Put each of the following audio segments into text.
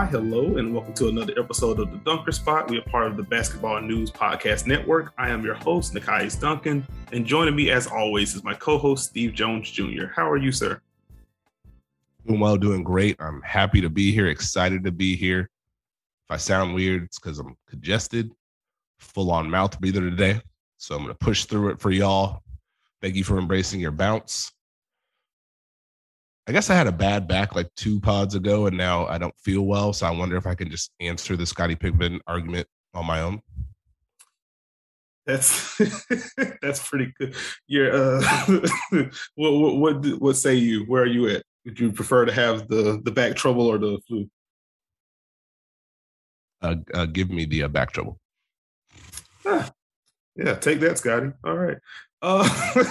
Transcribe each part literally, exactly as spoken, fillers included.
Hi, hello, and welcome to another episode of The Dunker Spot. We are part of the Basketball News Podcast Network. I am your host, Nekias Duncan, and joining me, as always, is my co-host, Steve Jones Junior How are you, sir? Doing well, doing great. I'm happy to be here, excited to be here. If I sound weird, it's because I'm congested, full-on mouth breather today. So I'm going to push through it for y'all. Thank you for embracing your bounce. I guess I had a bad back like two pods ago, and now I don't feel well. So I wonder if I can just answer the Scottie Pippen argument on my own. That's that's pretty good. You're, uh, what, what what what say you? Where are you at? Would you prefer to have the the back trouble or the flu? Uh, uh, give me the uh, back trouble. Ah, yeah, take that, Scotty. All right. Uh,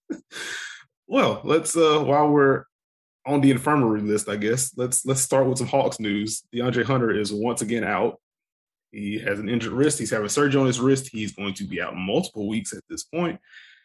well, let's uh, while we're on the infirmary list, I guess let's let's start with some Hawks news. DeAndre Hunter is once again out. He has an injured wrist. He's having surgery on his wrist. He's going to be out multiple weeks at this point.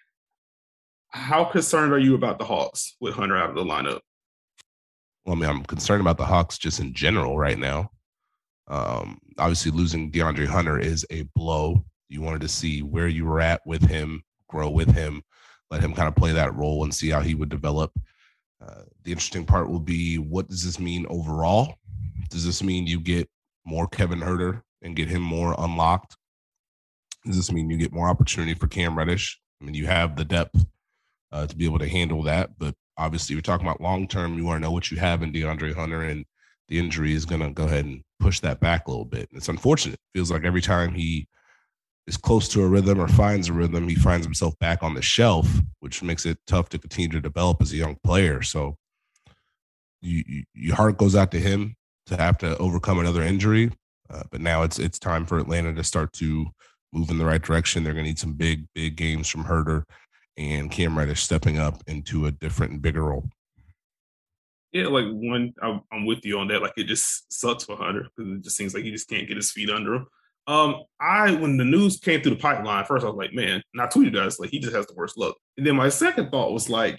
How concerned are you about the Hawks with Hunter out of the lineup? Well, I mean, I'm concerned about the Hawks just in general right now. Um, obviously, losing DeAndre Hunter is a blow. You wanted to see where you were at with him, grow with him, let him kind of play that role and see how he would develop. Uh, the interesting part will be, what does this mean overall? Does this mean you get more Kevin Huerter and get him more unlocked? Does this mean you get more opportunity for Cam Reddish? I mean, you have the depth uh, to be able to handle that, but obviously, we're talking about long-term. You want to know what you have in DeAndre Hunter, and the injury is going to go ahead and push that back a little bit. It's unfortunate. It feels like every time he is close to a rhythm or finds a rhythm, he finds himself back on the shelf, which makes it tough to continue to develop as a young player. So you, you, your heart goes out to him to have to overcome another injury. Uh, but now it's it's time for Atlanta to start to move in the right direction. They're going to need some big, big games from Huerter and Cam Reddish stepping up into a different and bigger role. Yeah, like one, I'm with you on that. Like, it just sucks for Hunter because it just seems like he just can't get his feet under him. Um, I when the news came through the pipeline, first I was like, man, and I tweeted us like he just has the worst luck. And then my second thought was like,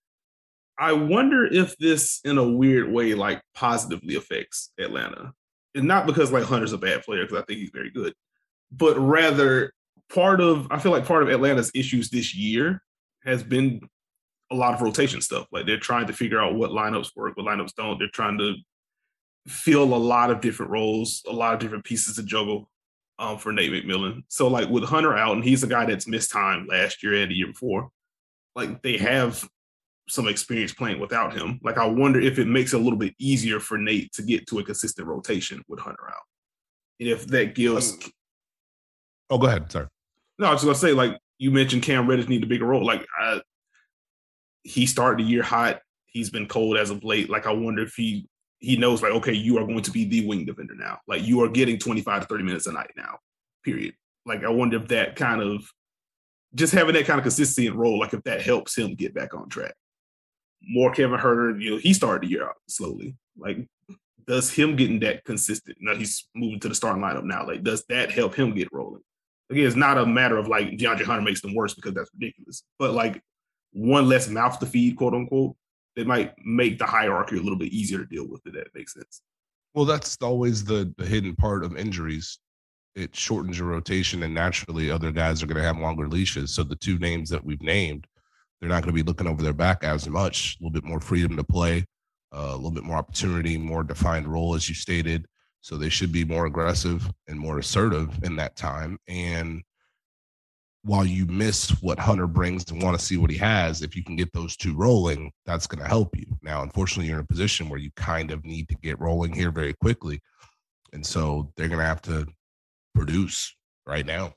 I wonder if this, in a weird way, like positively affects Atlanta, and not because like Hunter's a bad player, because I think he's very good, but rather part of I feel like part of Atlanta's issues this year has been a lot of rotation stuff. Like, they're trying to figure out what lineups work, what lineups don't. They're trying to fill a lot of different roles, a lot of different pieces to juggle um, for Nate McMillan. So, like, with Hunter out, and he's a guy that's missed time last year and the year before, like, they have some experience playing without him. Like, I wonder if it makes it a little bit easier for Nate to get to a consistent rotation with Hunter out. And if that gives... Um, oh, go ahead. Sorry. No, I was just going to say, like, you mentioned Cam Reddish need a bigger role. Like, I, he started the year hot. He's been cold as of late. Like, I wonder if he he knows, like, okay, you are going to be the wing defender now. Like, you are getting twenty-five to thirty minutes a night now, period. Like, I wonder if that kind of, just having that kind of consistency and role, like, if that helps him get back on track. More Kevin Huerter, you know, he started the year out slowly. Like, does him getting that consistent, now he's moving to the starting lineup now, like, does that help him get rolling? Again, it's not a matter of, like, DeAndre Hunter makes them worse because that's ridiculous. But, like, one less mouth to feed, quote unquote, that might make the hierarchy a little bit easier to deal with, if that makes sense. Well, that's always the, the hidden part of injuries. It shortens your rotation, and naturally other guys are going to have longer leashes. So the two names that we've named, they're not going to be looking over their back as much, a little bit more freedom to play, uh, a little bit more opportunity, more defined role, as you stated. So they should be more aggressive and more assertive in that time. And while you miss what Hunter brings and want to see what he has, if you can get those two rolling, that's going to help you. Now, unfortunately, you're in a position where you kind of need to get rolling here very quickly. And so they're going to have to produce right now.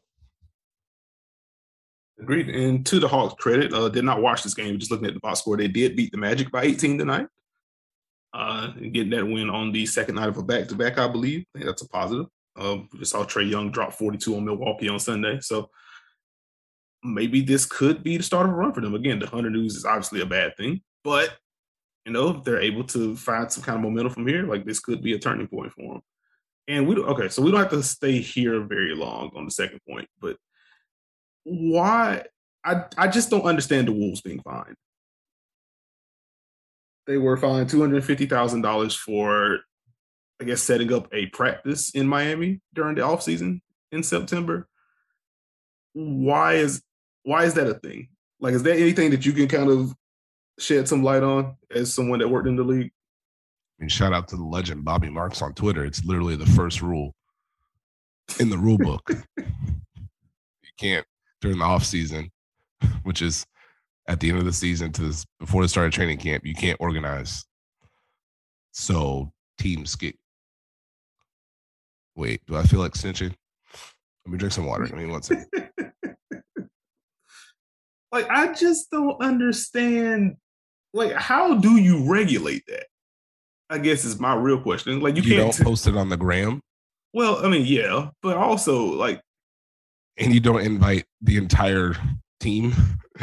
Agreed. And to the Hawks' credit, uh, did not watch this game. Just looking at the box score, they did beat the Magic by eighteen tonight. Uh, and getting that win on the second night of a back-to-back, I believe. I think that's a positive. Uh, we just saw Trae Young drop forty-two on Milwaukee on Sunday. So maybe this could be the start of a run for them. Again, the Hunter news is obviously a bad thing, but, you know, if they're able to find some kind of momentum from here, like, this could be a turning point for them. And we don't, okay, so we don't have to stay here very long on the second point, but why? I, I just don't understand the Wolves being fined. They were fined two hundred fifty thousand dollars for I guess, setting up a practice in Miami during the offseason in September. Why is why is that a thing? Like, is there anything that you can kind of shed some light on as someone that worked in the league? I mean, shout out to the legend Bobby Marks on Twitter. It's literally the first rule in the rule book. You can't during the off season, which is at the end of the season to this, before the start of training camp, you can't organize. So teams get. Wait, do I feel like snitching? Let me drink some water. I mean, one second. Like, I just don't understand. Like, how do you regulate that? I guess is my real question. Like, you, you can't don't t- post it on the gram. Well, I mean, yeah, but also like, and you don't invite the entire team.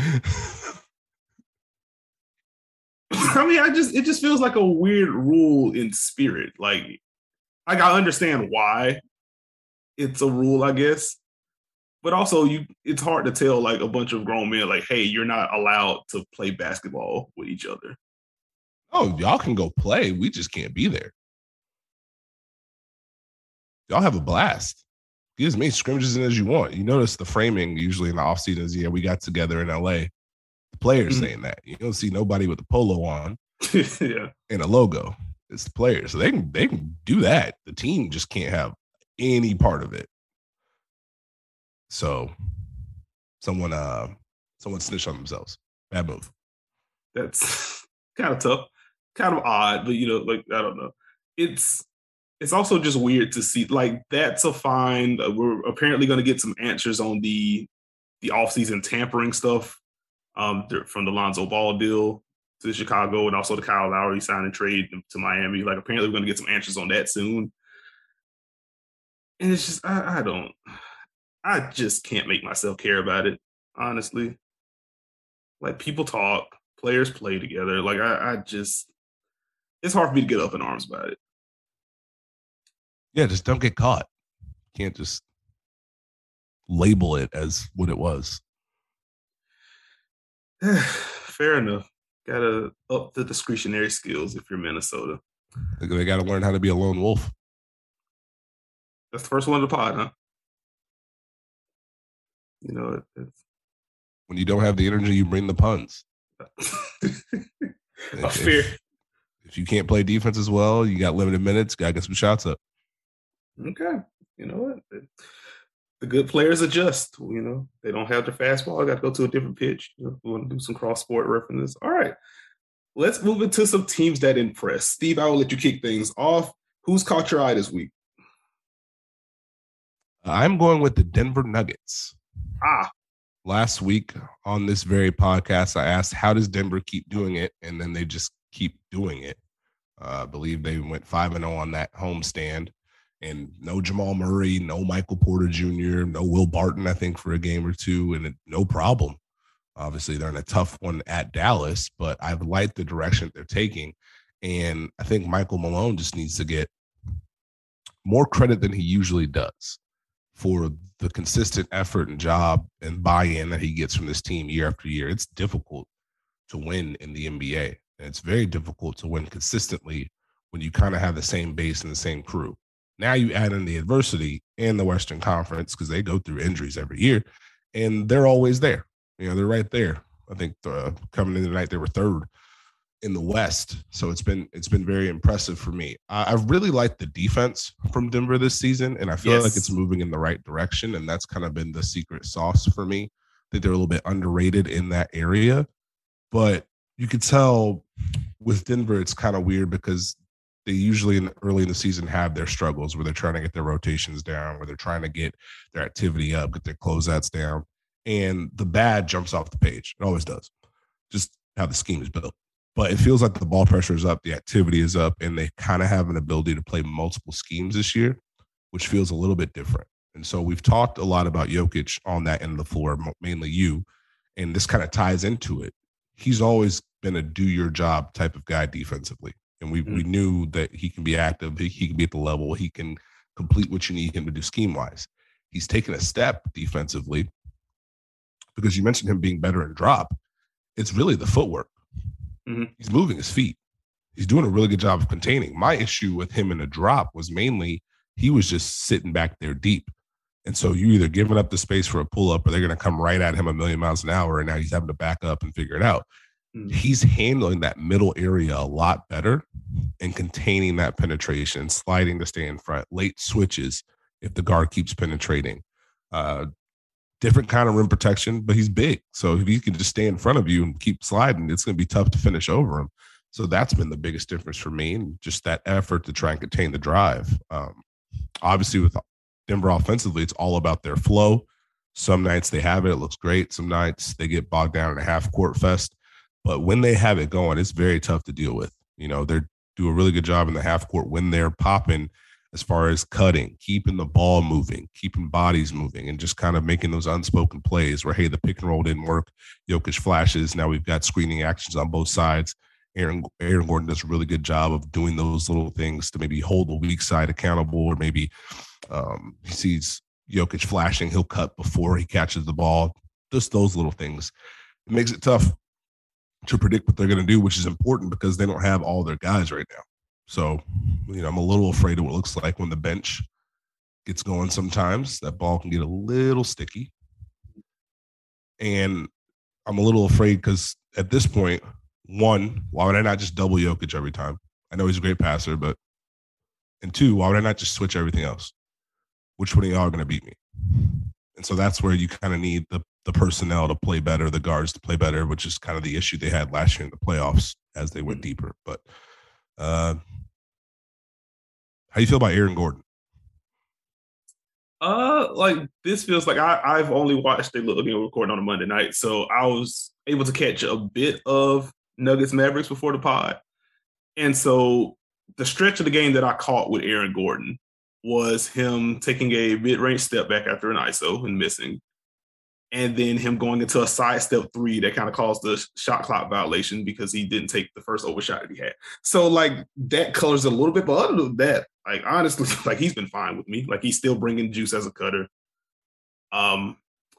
I mean, I just it just feels like a weird rule in spirit. Like, like I understand why it's a rule, I guess, but also you it's hard to tell like a bunch of grown men like, hey, you're not allowed to play basketball with each other. Oh, y'all can go play. We just can't be there. Y'all have a blast. Get as many scrimmages in as you want. You notice the framing usually in the offseason is, yeah, we got together in L A. The players mm-hmm. saying that. You don't see nobody with a polo on yeah. and a logo. It's the players. So they can they can do that. The team just can't have any part of it. So someone uh someone snitched on themselves. Bad move. That's kind of tough. Kind of odd, but you know, like I don't know. It's It's also just weird to see, like, that's a fine. We're apparently going to get some answers on the the offseason tampering stuff um, from the Lonzo Ball deal to Chicago and also the Kyle Lowry sign and trade to Miami. Like, apparently we're going to get some answers on that soon. And it's just, I, I don't, I just can't make myself care about it, honestly. Like, people talk, players play together. Like, I, I just, it's hard for me to get up in arms about it. Yeah, just don't get caught. Can't just label it as what it was. Fair enough. Gotta up the discretionary skills if you're Minnesota. They got to learn how to be a lone wolf. That's the first one of the pod, huh? You know, it's... when you don't have the energy, you bring the puns. A fear. If, if you can't play defense as well, you got limited minutes, got to get some shots up. Okay. You know what? The good players adjust. You know, they don't have their fastball. I got to go to a different pitch. You know, we want to do some cross-sport references. All right. Let's move into some teams that impress. Steve, I will let you kick things off. Who's caught your eye this week? I'm going with the Denver Nuggets. Ah. Last week on this very podcast, I asked, how does Denver keep doing it? And then they just keep doing it. Uh, I believe they went five and oh on that homestand. And no Jamal Murray, no Michael Porter Junior, no Will Barton, I think, for a game or two, and no problem. Obviously, they're in a tough one at Dallas, but I've liked the direction they're taking. And I think Michael Malone just needs to get more credit than he usually does for the consistent effort and job and buy-in that he gets from this team year after year. It's difficult to win in the N B A. And it's very difficult to win consistently when you kind of have the same base and the same crew. Now you add in the adversity in the Western Conference because they go through injuries every year, and they're always there. You know, they're right there. I think uh, coming in tonight, they were third in the West. So it's been it's been very impressive for me. I, I've really liked the defense from Denver this season, and I feel yes. like it's moving in the right direction, and that's kind of been the secret sauce for me. I think they're a little bit underrated in that area. But you could tell with Denver, it's kind of weird because they usually in early in the season have their struggles where they're trying to get their rotations down, where they're trying to get their activity up, get their closeouts down. And the bad jumps off the page. It always does. Just how the scheme is built. But it feels like the ball pressure is up, the activity is up, and they kind of have an ability to play multiple schemes this year, which feels a little bit different. And so we've talked a lot about Jokic on that end of the floor, mainly you, and this kind of ties into it. He's always been a do-your-job type of guy defensively. And we, mm-hmm. we knew that he can be active, he, he can be at the level, he can complete what you need him to do scheme-wise. He's taken a step defensively because you mentioned him being better in drop. It's really the footwork. Mm-hmm. He's moving his feet. he's doing a really good job of containing. My issue with him in the drop was mainly he was just sitting back there deep. And so you either giving up the space for a pull up or they're going to come right at him a million miles an hour. And now he's having to back up and figure it out. Mm-hmm. He's handling that middle area a lot better and containing that penetration, sliding to stay in front, late switches if the guard keeps penetrating. Uh, different kind of rim protection, but he's big. So if he can just stay in front of you and keep sliding, it's going to be tough to finish over him. So that's been the biggest difference for me, and just that effort to try and contain the drive. Um, obviously, with Denver offensively, it's all about their flow. Some nights they have it, it looks great. Some nights they get bogged down in a half-court fest. But when they have it going, it's very tough to deal with. You know, they do a really good job in the half-court when they're popping as far as cutting, keeping the ball moving, keeping bodies moving, and just kind of making those unspoken plays where, hey, the pick and roll didn't work. Jokic flashes. Now we've got screening actions on both sides. Aaron, Aaron Gordon does a really good job of doing those little things to maybe hold the weak side accountable, or maybe um, he sees Jokic flashing, he'll cut before he catches the ball. Just those little things. It makes it tough to predict what they're going to do, which is important because they don't have all their guys right now. So, you know, I'm a little afraid of what it looks like when the bench gets going sometimes. That ball can get a little sticky. And I'm a little afraid because at this point, one, why would I not just double Jokic every time? I know he's a great passer, but and two, why would I not just switch everything else? Which one of y'all are going to beat me? And so that's where you kind of need the the personnel to play better, the guards to play better, which is kind of the issue they had last year in the playoffs as they went deeper. But uh, how do you feel about Aaron Gordon? Uh, like this feels like I, I've only watched it looking recording on a Monday night, so I was able to catch a bit of Nuggets Mavericks before the pod. And so the stretch of the game that I caught with Aaron Gordon was him taking a mid-range step back after an I S O and missing, and then him going into a sidestep three that kind of caused the shot clock violation because he didn't take the first overshot that he had. So like that colors a little bit, but other than that, like honestly, like he's been fine with me. Like he's still bringing juice as a cutter. Um,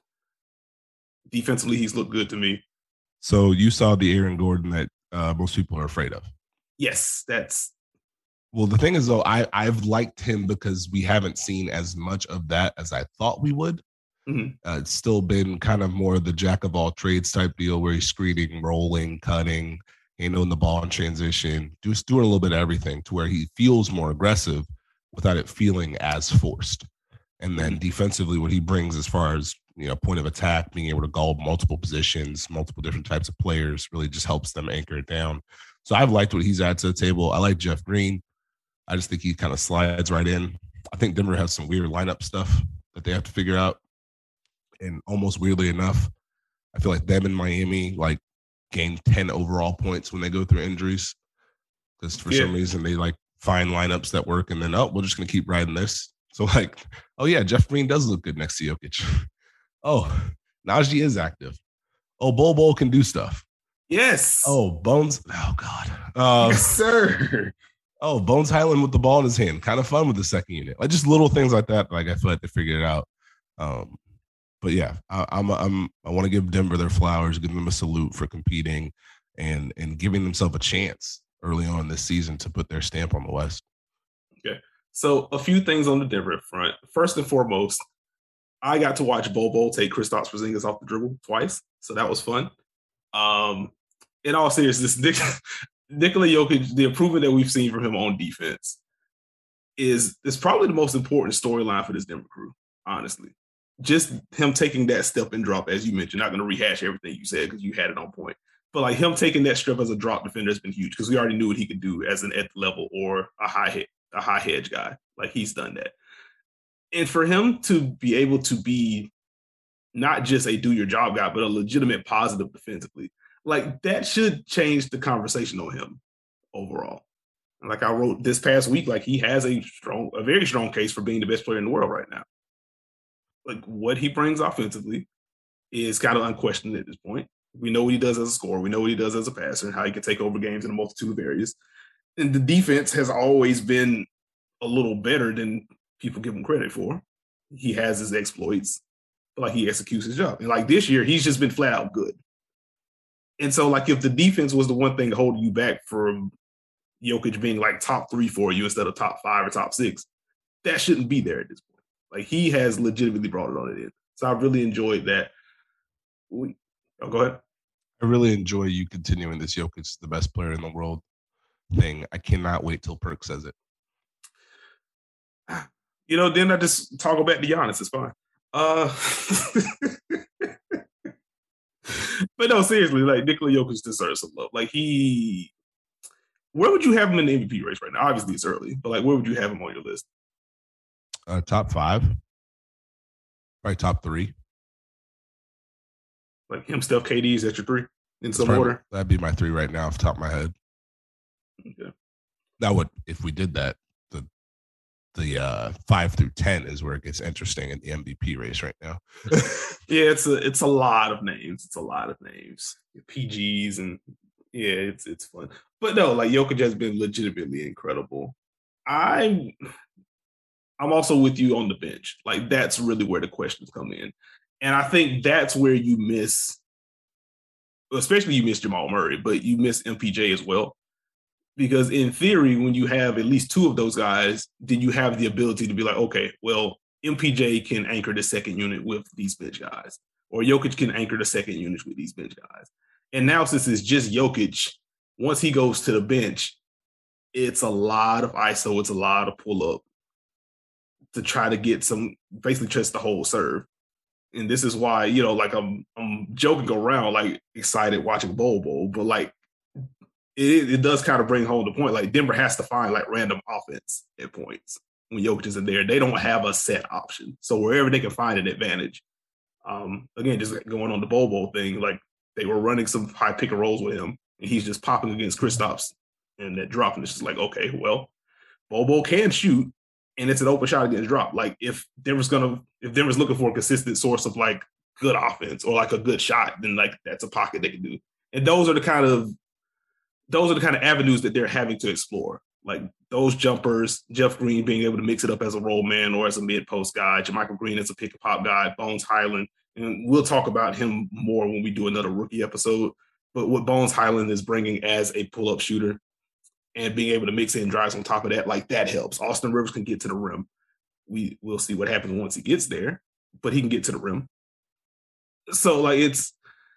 defensively, he's looked good to me. So you saw the Aaron Gordon that uh, most people are afraid of. Yes, that's. Well, the thing is, though, I, I've liked him because we haven't seen as much of that as I thought we would. Mm-hmm. Uh, it's still been kind of more the jack of all trades type deal where he's screening, rolling, cutting, handling the ball in transition, just doing a little bit of everything to where he feels more aggressive without it feeling as forced. And then defensively, what he brings as far as, you know, point of attack, being able to guard multiple positions, multiple different types of players, really just helps them anchor it down. So I've liked what he's added to the table. I like Jeff Green. I just think he kind of slides right in. I think Denver has some weird lineup stuff that they have to figure out. And almost weirdly enough, I feel like them in Miami like gain ten overall points when they go through injuries. Because for yeah. some reason they like find lineups that work and then, oh, we're just going to keep riding this. So like, oh yeah, Jeff Green does look good next to Jokic. Oh, Najee is active. Oh, Bol Bol can do stuff. Yes. Oh, Bones. Oh, God. Um, yes, sir. Oh, Bones Highland with the ball in his hand. Kind of fun with the second unit. Like just little things like that. Like I feel like they figured it out. Um, but yeah, I, I'm, I'm, I want to give Denver their flowers, give them a salute for competing and, and giving themselves a chance early on this season to put their stamp on the West. Okay. So a few things on the Denver front. First and foremost, I got to watch Bol Bol take Kristaps Porzingis off the dribble twice. So that was fun. Um, in all seriousness, Nick, Nikola Jokic, the improvement that we've seen from him on defense is, is probably the most important storyline for this Denver crew, honestly. Just him taking that step and drop, as you mentioned, not going to rehash everything you said because you had it on point. But like him taking that step as a drop defender has been huge because we already knew what he could do as an at level or a high hit, a high hedge guy. Like he's done that. And for him to be able to be not just a do your job guy, but a legitimate positive defensively, like that should change the conversation on him overall. Like I wrote this past week, like he has a strong, a very strong case for being the best player in the world right now. Like what he brings offensively is kind of unquestioned at this point. We know what he does as a scorer. We know what he does as a passer and how he can take over games in a multitude of areas. And the defense has always been a little better than people give him credit for. He has his exploits, but like he executes his job. And like this year, he's just been flat out good. And so like if the defense was the one thing holding you back from Jokic being like top three for you instead of top five or top six. That shouldn't be there at this point. Like he has legitimately brought it on it in. So I really enjoyed that. We, oh, go ahead. I really enjoy you continuing this Jokic is the best player in the world thing. I cannot wait till Perk says it. You know, then I just toggle back to Giannis. It's fine. Uh, but no, seriously, like Nikola Jokic deserves some love. Like he, where would you have him in the M V P race right now? Obviously, it's early, but like, where would you have him on your list? Uh, top five, probably top three. Like him, Steph, K D is at your three in some probably, order. That'd be my three right now, off the top of my head. Okay. That would, if we did that, the the uh, five through ten is where it gets interesting in the M V P race right now. Yeah, it's a it's a lot of names. It's a lot of names, P Gs, and yeah, it's it's fun. But no, like Jokic has been legitimately incredible. I I'm also with you on the bench. Like that's really where the questions come in. And I think that's where you miss, especially you miss Jamal Murray, but you miss M P J as well. Because in theory, when you have at least two of those guys, then you have the ability to be like, okay, well, M P J can anchor the second unit with these bench guys, or Jokic can anchor the second unit with these bench guys. And now since it's just Jokic, once he goes to the bench, it's a lot of I S O, it's a lot of pull up to try to get some, basically just the whole serve. And this is why, you know, like I'm I'm joking around, like excited watching Bol Bol, but like it, it does kind of bring home the point. Like Denver has to find like random offense at points when Jokic isn't there. They don't have a set option. So wherever they can find an advantage. Um, again, just going on the Bol Bol thing, like they were running some high pick and rolls with him, and he's just popping against Kristaps and that drop. And it's just like, okay, well, Bol Bol can shoot, and it's an open shot against drop. Like if Denver's gonna, if Denver's looking for a consistent source of like good offense or like a good shot, then like that's a pocket they can do. And those are the kind of those are the kind of avenues that they're having to explore. Like those jumpers, Jeff Green being able to mix it up as a roll man or as a mid post guy, JaMychal Green as a pick and pop guy, Bones Hyland, and we'll talk about him more when we do another rookie episode. But what Bones Hyland is bringing as a pull up shooter and being able to mix in drives on top of that, like that helps. Austin Rivers can get to the rim. We will see what happens once he gets there, but he can get to the rim. So like it's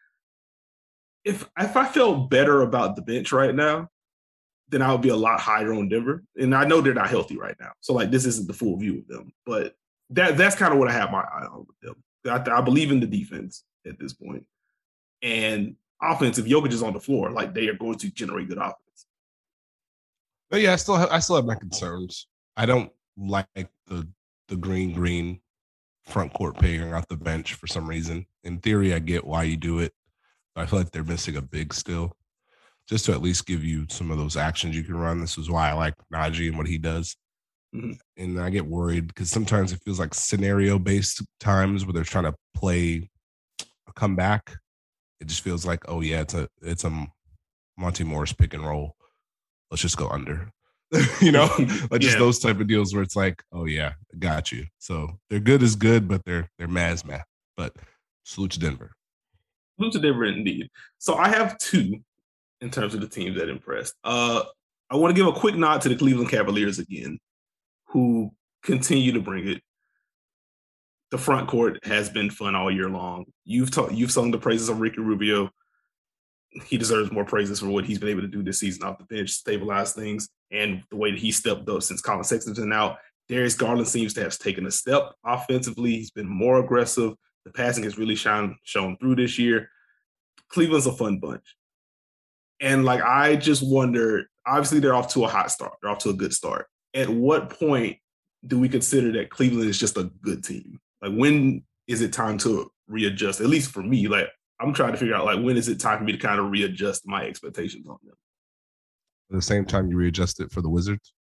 if if I felt better about the bench right now, then I would be a lot higher on Denver. And I know they're not healthy right now, so like this isn't the full view of them. But that that's kind of what I have my eye on with them. I, I believe in the defense at this point, and offense. If Jokic is on the floor, like they are going to generate good offense. But yeah, I still have, I still have my concerns. I don't like the the green green front court paying off the bench for some reason. In theory, I get why you do it, but I feel like they're missing a big still, just to at least give you some of those actions you can run. This is why I like Najee and what he does. Mm-hmm. And I get worried because sometimes it feels like scenario-based times where they're trying to play a comeback. It just feels like, oh yeah, it's a it's a Monty Morris pick and roll. Let's just go under. you know, like just yeah. those type of deals where it's like, oh yeah, got you. So they're good is good, but they're they're mazma. But salute to Denver. Salute to Denver indeed. So I have two in terms of the teams that impressed. Uh, I want to give a quick nod to the Cleveland Cavaliers again, who continue to bring it. The front court has been fun all year long. You've ta- you've sung the praises of Ricky Rubio. He deserves more praises for what he's been able to do this season off the bench, stabilize things, and the way that he stepped up since Colin Sexton's been out. Darius Garland seems to have taken a step offensively. He's been more aggressive. The passing has really shine, shown through this year. Cleveland's a fun bunch. And like, I just wonder, obviously they're off to a hot start. They're off to a good start. At what point do we consider that Cleveland is just a good team? Like, when is it time to readjust? At least for me, like, I'm trying to figure out, like, when is it time for me to kind of readjust my expectations on them? At the same time you readjust it for the Wizards?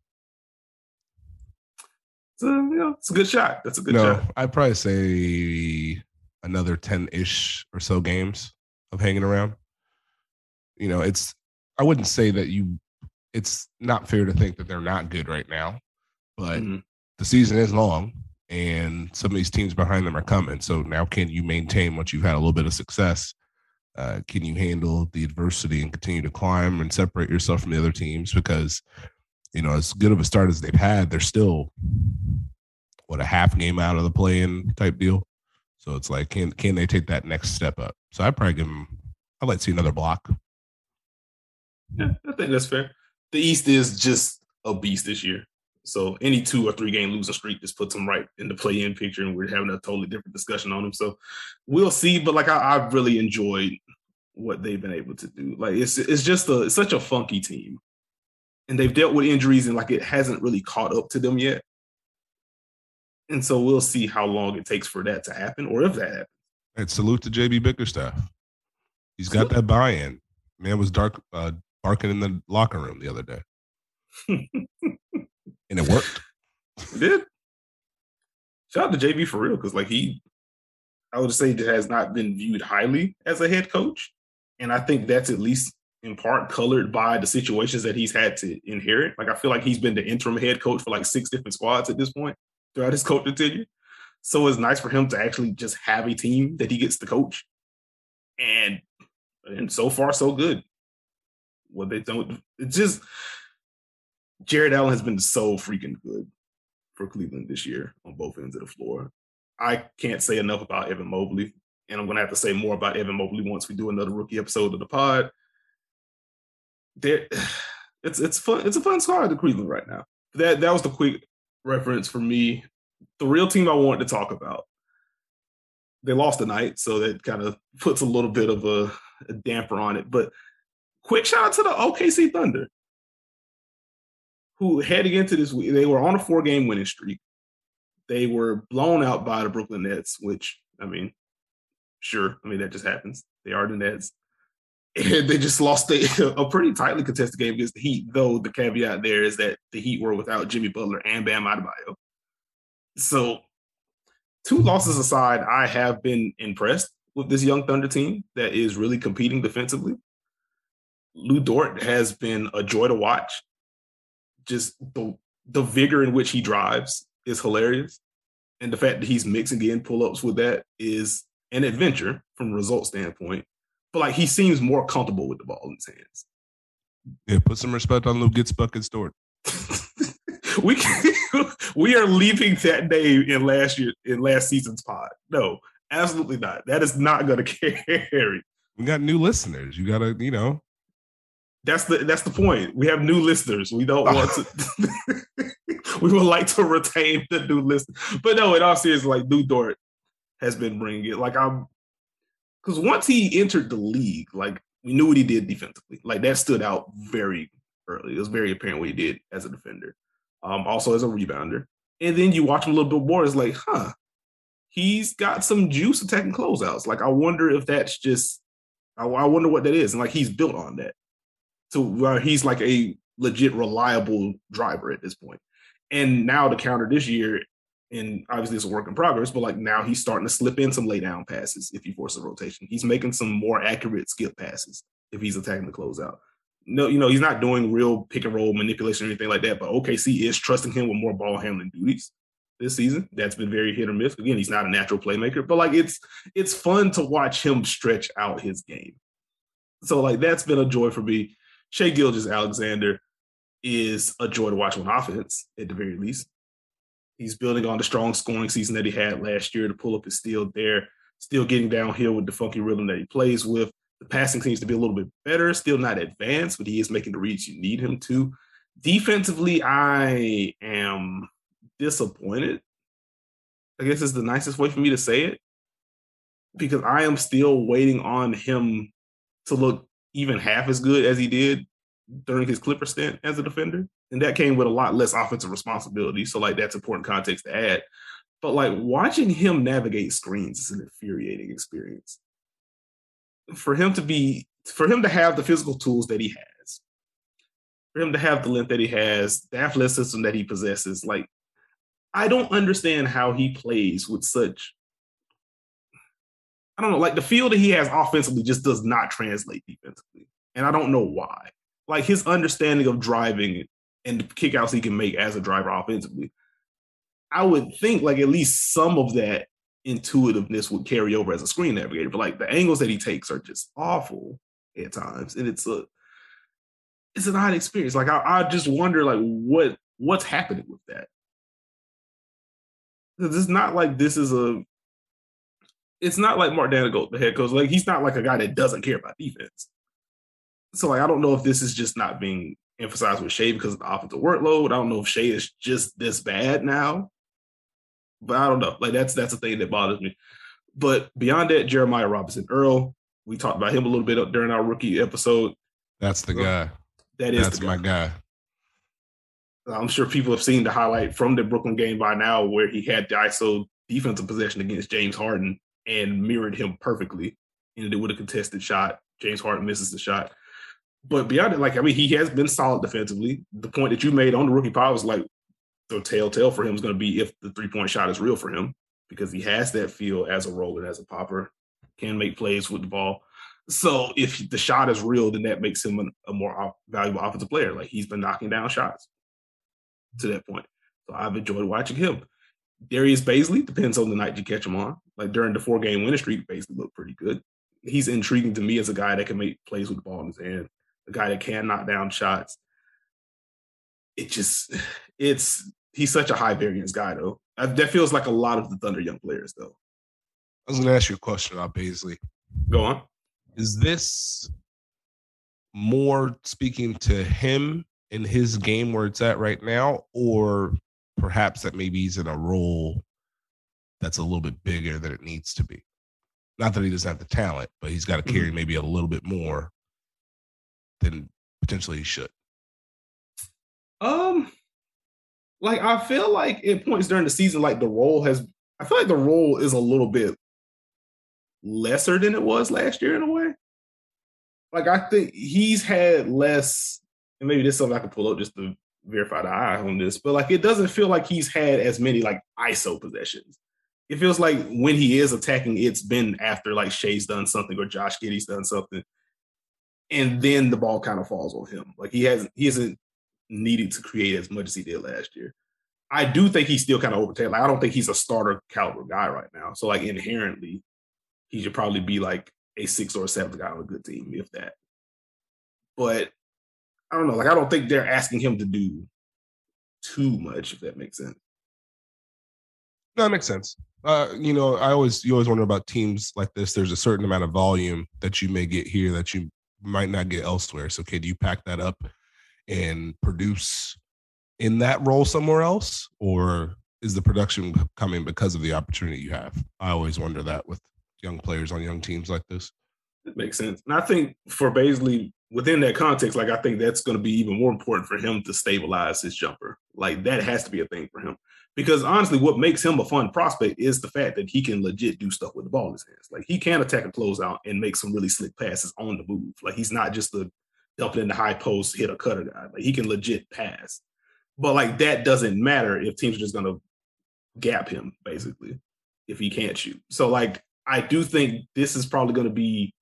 So, you know, it's a good shot. That's a good no, shot. I'd probably say another ten-ish or so games of hanging around. You know, it's, I wouldn't say that you, it's not fair to think that they're not good right now, but mm-hmm. the season is long. And some of these teams behind them are coming. So now can you maintain once you've had a little bit of success? Uh, can you handle the adversity and continue to climb and separate yourself from the other teams? Because, you know, as good of a start as they've had, they're still, what, a half game out of the play-in type deal. So it's like, can can they take that next step up? So I'd probably give them, I'd like to see another block. Yeah, I think that's fair. The East is just a beast this year. So any two or three game losing streak just puts them right in the play-in picture, and we're having a totally different discussion on them. So we'll see. But like I, I've really enjoyed what they've been able to do. Like it's it's just a it's such a funky team, and they've dealt with injuries and like it hasn't really caught up to them yet. And so we'll see how long it takes for that to happen, or if that happens. And salute to J B Bickerstaff. He's got that buy-in. Man was dark uh, barking in the locker room the other day. And it worked. It did. Shout out to J B for real, because like he, I would say, has not been viewed highly as a head coach, and I think that's at least in part colored by the situations that he's had to inherit. Like I feel like he's been the interim head coach for like six different squads at this point throughout his coaching tenure. So it's nice for him to actually just have a team that he gets to coach, and and so far so good. What they don't, it's just. Jared Allen has been so freaking good for Cleveland this year on both ends of the floor. I can't say enough about Evan Mobley, and I'm going to have to say more about Evan Mobley once we do another rookie episode of the pod. There, it's it's fun. It's a fun squad to Cleveland right now. That that was the quick reference for me. The real team I wanted to talk about. They lost tonight, so that kind of puts a little bit of a, a damper on it. But quick shout out to the O K C Thunder, who heading into this week, they were on a four-game winning streak. They were blown out by the Brooklyn Nets, which, I mean, sure. I mean, that just happens. They are the Nets. And they just lost a, a pretty tightly contested game against the Heat, though the caveat there is that the Heat were without Jimmy Butler and Bam Adebayo. So, two losses aside, I have been impressed with this young Thunder team that is really competing defensively. Lou Dort has been a joy to watch. Just the the vigor in which he drives is hilarious. And the fact that he's mixing in pull-ups with that is an adventure from a result standpoint. But like he seems more comfortable with the ball in his hands. Yeah, put some respect on Lou Gets Buckets Dort. we can, we are leaving that name in last year in last season's pod. No, absolutely not. That is not gonna carry. We got new listeners. You gotta, you know. That's the that's the point. We have new listeners. We don't want to. We would like to retain the new listeners, but no. In all seriousness, like Lou Dort has been bringing it. Like I'm, because once he entered the league, like we knew what he did defensively. Like that stood out very early. It was very apparent what he did as a defender, um, also as a rebounder. And then you watch him a little bit more. It's like, huh, he's got some juice attacking closeouts. Like I wonder if that's just. I, I wonder what that is, and like he's built on that. To where he's like a legit reliable driver at this point. And now the counter this year, and obviously it's a work in progress, but like now he's starting to slip in some lay down passes if he forces a rotation. He's making some more accurate skip passes if he's attacking the closeout. No, you know, he's not doing real pick and roll manipulation or anything like that, but O K C is trusting him with more ball handling duties this season. That's been very hit or miss. Again, he's not a natural playmaker, but like it's it's fun to watch him stretch out his game. So like that's been a joy for me. Shai Gilgeous-Alexander is a joy to watch on offense, at the very least. He's building on the strong scoring season that he had last year. The pull-up is still there, still getting downhill with the funky rhythm that he plays with. The passing seems to be a little bit better, still not advanced, but he is making the reads you need him to. Defensively, I am disappointed. I guess is the nicest way for me to say it, because I am still waiting on him to look even half as good as he did during his Clipper stint as a defender. And that came with a lot less offensive responsibility. So like that's important context to add. But like watching him navigate screens is an infuriating experience. For him to be, for him to have the physical tools that he has, for him to have the length that he has, the athleticism that he possesses, like I don't understand how he plays with such, I don't know, like the feel that he has offensively just does not translate defensively. And I don't know why. Like his understanding of driving and the kickouts he can make as a driver offensively, I would think like at least some of that intuitiveness would carry over as a screen navigator. But like the angles that he takes are just awful at times, and it's a it's an odd experience. Like I, I just wonder like what what's happening with that. Because it's not like this is a it's not like Mark Danegal, the head coach. Like he's not like a guy that doesn't care about defense. So like I don't know if this is just not being emphasized with Shea because of the offensive workload. I don't know if Shea is just this bad now. But I don't know. Like that's that's a thing that bothers me. But beyond that, Jeremiah Robinson Earl, we talked about him a little bit during our rookie episode. That's the guy. That is that's guy. my guy. I'm sure people have seen the highlight from the Brooklyn game by now where he had the I S O defensive possession against James Harden and mirrored him perfectly. Ended it with a contested shot. James Harden misses the shot. But beyond it, like, I mean, he has been solid defensively. The point that you made on the rookie pod was like the telltale for him is going to be if the three-point shot is real for him because he has that feel as a roller, as a popper, can make plays with the ball. So if the shot is real, then that makes him a, a more valuable offensive player. Like he's been knocking down shots to that point. So I've enjoyed watching him. Darius Bazley, depends on the night you catch him on. Like during the four-game winning streak, Bazley looked pretty good. He's intriguing to me as a guy that can make plays with the ball in his hand, a guy that can knock down shots. It just, it's, he's such a high variance guy, though. I, that feels like a lot of the Thunder young players, though. I was going to ask you a question about Bazley. Go on. Is this more speaking to him in his game where it's at right now, or perhaps that maybe he's in a role that's a little bit bigger than it needs to be? Not that he doesn't have the talent, but he's got to carry mm-hmm. maybe a little bit more than potentially he should. Um, like I feel like at points during the season, like the role has, I feel like the role is a little bit lesser than it was last year in a way. Like I think he's had less, and maybe this is something I can pull up just to verify the eye on this, but like it doesn't feel like he's had as many like I S O possessions. It feels like when he is attacking, it's been after like Shea's done something or Josh Giddey's done something. And then the ball kind of falls on him. Like he hasn't, he hasn't needed to create as much as he did last year. I do think he's still kind of overtaken. Like I don't think he's a starter caliber guy right now. So like inherently, he should probably be like a six or a seventh guy on a good team, if that. But I don't know. Like I don't think they're asking him to do too much, if that makes sense. No, that makes sense. Uh, you know, I always you always wonder about teams like this. There's a certain amount of volume that you may get here that you might not get elsewhere. So, okay, do you pack that up and produce in that role somewhere else, or is the production coming because of the opportunity you have? I always wonder that with young players on young teams like this. It makes sense. And I think for Bazley, within that context, like I think that's going to be even more important for him to stabilize his jumper. Like that has to be a thing for him. Because honestly, what makes him a fun prospect is the fact that he can legit do stuff with the ball in his hands. Like he can attack a closeout and make some really slick passes on the move. Like he's not just a dump it in the high post, hit a cutter guy. Like he can legit pass. But like that doesn't matter if teams are just going to gap him, basically, if he can't shoot. So like I do think this is probably going to be,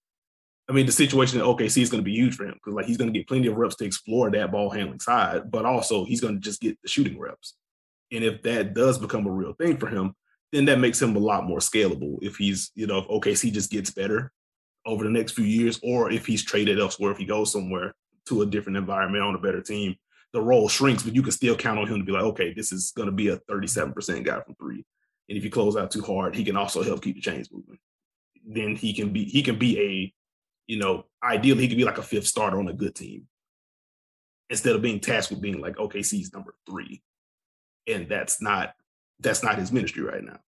I mean, the situation in O K C is going to be huge for him because like he's going to get plenty of reps to explore that ball handling side, but also he's going to just get the shooting reps. And if that does become a real thing for him, then that makes him a lot more scalable. If he's, you know, if O K C just gets better over the next few years, or if he's traded elsewhere, if he goes somewhere to a different environment on a better team, the role shrinks, but you can still count on him to be like, okay, this is going to be a thirty-seven percent guy from three. And if you close out too hard, he can also help keep the chains moving. Then he can be, he can be a, you know, ideally he could be like a fifth starter on a good team instead of being tasked with being like O K C's number three. And that's not that's not his ministry right now.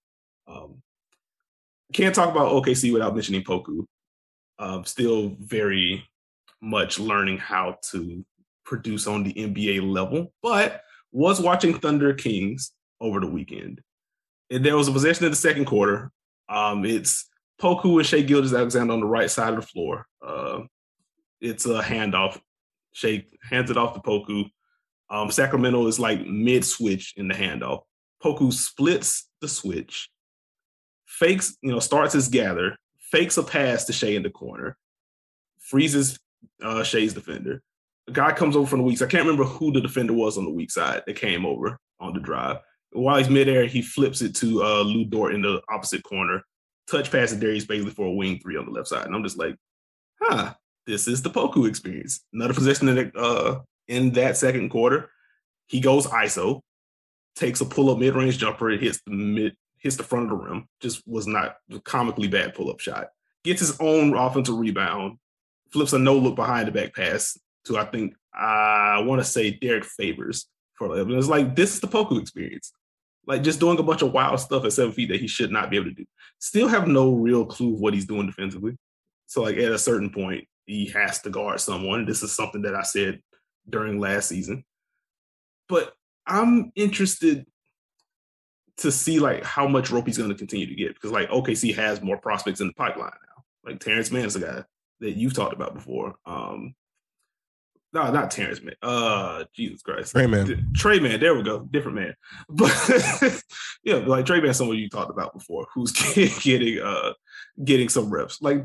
Um, can't talk about O K C without mentioning Poku. Um, still very much learning how to produce on the N B A level, but was watching Thunder Kings over the weekend. And there was a possession in the second quarter. Um, it's Poku and Shai Gilgeous-Alexander on the right side of the floor. Uh, it's a handoff. Shai hands it off to Poku. Um, Sacramento is like mid-switch in the handoff. Poku splits the switch, fakes, you know, starts his gather, fakes a pass to Shai in the corner, freezes uh, Shai's defender. A guy comes over from the weak side. I can't remember who the defender was on the weak side that came over on the drive. while he's midair, he flips it to uh, Lu Dort in the opposite corner, touch pass to Darius Bazley for a wing three on the left side. And I'm just like, huh, this is the Poku experience. Another possession in, the, uh, in that second quarter. He goes I S O, takes a pull-up mid-range jumper, it hits the mid, hits the front of the rim. Just was not a comically bad pull-up shot. Gets his own offensive rebound, flips a no-look behind the back pass to, I think, I want to say Derek Favors. For it was like, this is the Poku experience. Like just doing a bunch of wild stuff at seven feet that he should not be able to do. Still have no real clue of what he's doing defensively. So like at a certain point, he has to guard someone. This is something that I said during last season. But I'm interested to see like how much rope he's going to continue to get, because like O K C has more prospects in the pipeline now. Like Terrence Mann is a guy that you've talked about before. Um, no, not Terrence Mann. Uh, Jesus Christ, Tre Mann. Tre Mann. There we go, different man. But yeah, like Tre Mann, someone you talked about before, who's getting uh getting some reps. Like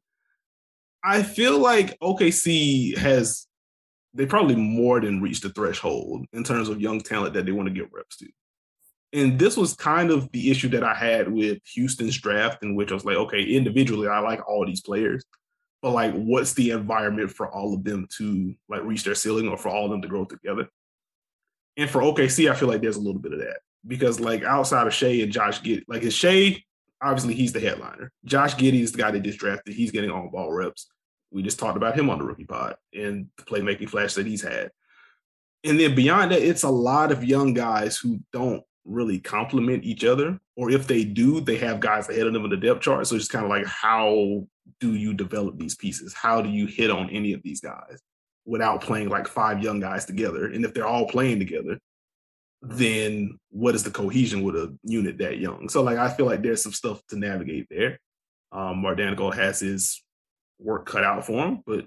I feel like O K C has. They probably more than reached the threshold in terms of young talent that they want to give reps to. And this was kind of the issue that I had with Houston's draft, in which I was like, okay, individually, I like all these players, but like, what's the environment for all of them to like reach their ceiling, or for all of them to grow together? And for O K C, I feel like there's a little bit of that, because like outside of Shai and Josh Giddey, like is Shai, obviously he's the headliner. Josh Giddey is the guy that just drafted. He's getting on ball reps. We just talked about him on the rookie pod and the playmaking flash that he's had. And then beyond that, it's a lot of young guys who don't really complement each other. Or if they do, they have guys ahead of them in the depth chart. So it's just kind of like, how do you develop these pieces? How do you hit on any of these guys without playing like five young guys together? And if they're all playing together, then what is the cohesion with a unit that young? So like, I feel like there's some stuff to navigate there. Um, Marcanico has his work cut out for him, but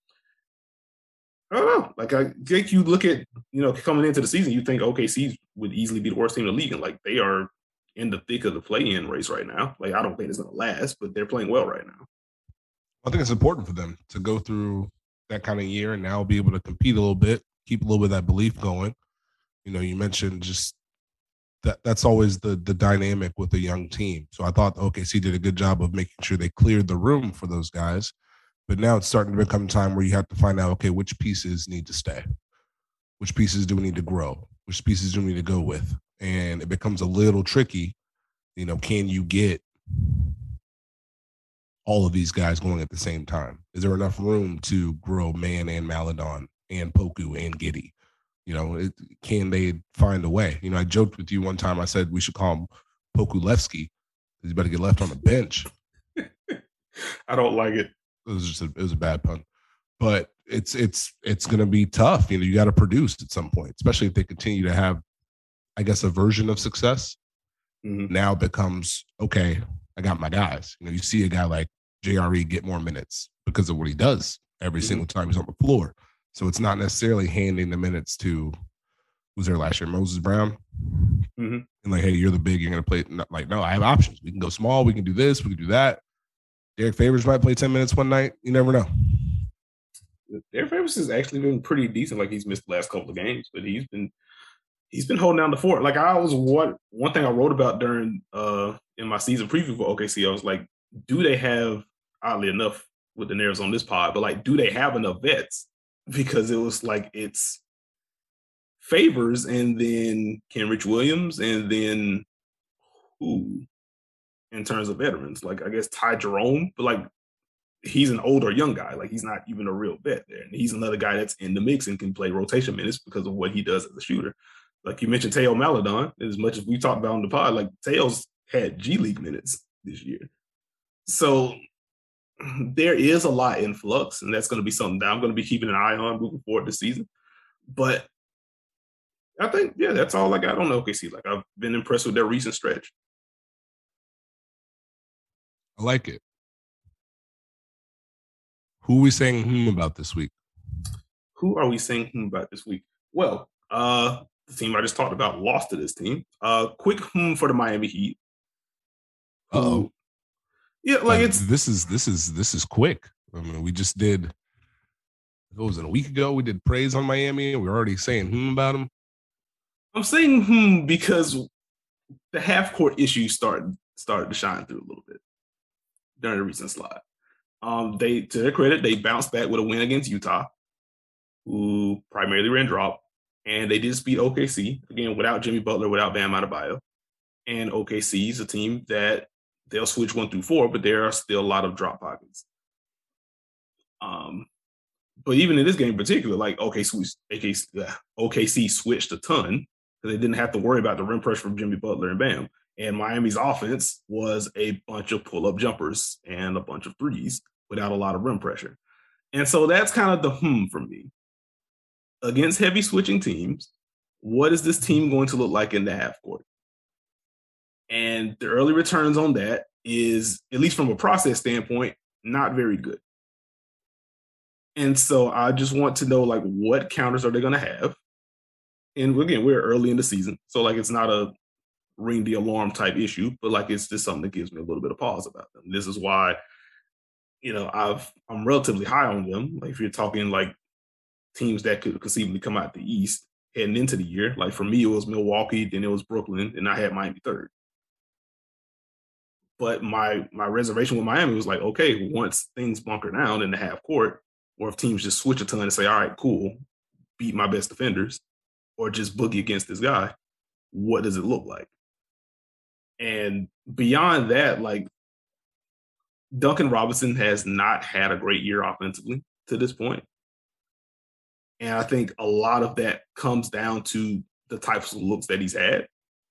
I don't know. Like I think you look at, you know, coming into the season, you think O K C would easily be the worst team in the league, and like they are in the thick of the play-in race right now. Like I don't think it's going to last, but they're playing well right now. I think it's important for them to go through that kind of year and now be able to compete a little bit, keep a little bit of that belief going. You know, you mentioned just that that's always the the dynamic with a young team. So I thought O K C did a good job of making sure they cleared the room for those guys. But now it's starting to become time where you have to find out, okay, which pieces need to stay? Which pieces do we need to grow? Which pieces do we need to go with? And it becomes a little tricky. You know, can you get all of these guys going at the same time? Is there enough room to grow Mann and Maledon and Poku and Giddey? You know, it, can they find a way? You know, I joked with you one time. I said we should call him Pokulevsky. He's better get left on the bench. I don't like it. It was just a, it was a bad pun, but it's it's it's going to be tough. You know, you got to produce at some point, especially if they continue to have, I guess, a version of success. Mm-hmm. Now it becomes, okay, I got my guys. You know, you see a guy like J R E get more minutes because of what he does every mm-hmm. single time he's on the floor. So it's not necessarily handing the minutes to, who's there last year, Moses Brown, mm-hmm. and like, hey, you're the big, you're going to play. Like, no, I have options. We can go small. We can do this. We can do that. Derek Favors might play ten minutes one night. You never know. Derek Favors has actually been pretty decent. Like he's missed the last couple of games, but he's been he's been holding down the fort. Like I was one one thing I wrote about during uh in my season preview for O K C. I was like, do they have, oddly enough, with the narratives on this pod, but like, do they have enough vets? Because it was like it's Favors and then Kenrich Williams and then who? In terms of veterans, like I guess Ty Jerome, but like he's an older young guy. Like he's not even a real vet there. And he's another guy that's in the mix and can play rotation minutes because of what he does as a shooter. Like you mentioned Teo Maledon, as much as we talked about on the pod, like Teo's had G League minutes this year. So there is a lot in flux, and that's going to be something that I'm going to be keeping an eye on moving forward this season. But I think, yeah, that's all I got on O K C. Like I've been impressed with their recent stretch. I like it. Who are we saying hmm about this week? Who are we saying hmm about this week? Well, uh, the team I just talked about lost to this team. Uh, quick hmm for the Miami Heat. Oh, yeah, like uh, it's this is this is this is quick. I mean, we just did. What was it, a week ago? We did praise on Miami, and we're already saying hmm about them. I'm saying hmm because the half court issues started started to shine through a little bit during the recent slide. Um, they, to their credit, they bounced back with a win against Utah, who primarily ran drop, and they did beat O K C again without Jimmy Butler, without Bam Adebayo. And O K C is a team that they'll switch one through four, but there are still a lot of drop pockets. Um, but even in this game in particular, like O K C, O K C switched a ton because they didn't have to worry about the rim pressure from Jimmy Butler and Bam. And Miami's offense was a bunch of pull-up jumpers and a bunch of threes without a lot of rim pressure. And so that's kind of the hmm for me. Against heavy switching teams, what is this team going to look like in the half court? And the early returns on that is, at least from a process standpoint, not very good. And so I just want to know, like, what counters are they going to have? And again, we're early in the season, so like it's not a ring the alarm type issue, but like it's just something that gives me a little bit of pause about them. This is why, you know, I've I'm relatively high on them. Like if you're talking like teams that could conceivably come out the East heading into the year, like for me it was Milwaukee, then it was Brooklyn, and I had Miami third. But my my reservation with Miami was like, okay, once things bunker down in the half court, or if teams just switch a ton and say, all right, cool, beat my best defenders, or just boogie against this guy, what does it look like? And beyond that, like Duncan Robinson has not had a great year offensively to this point. And I think a lot of that comes down to the types of looks that he's had.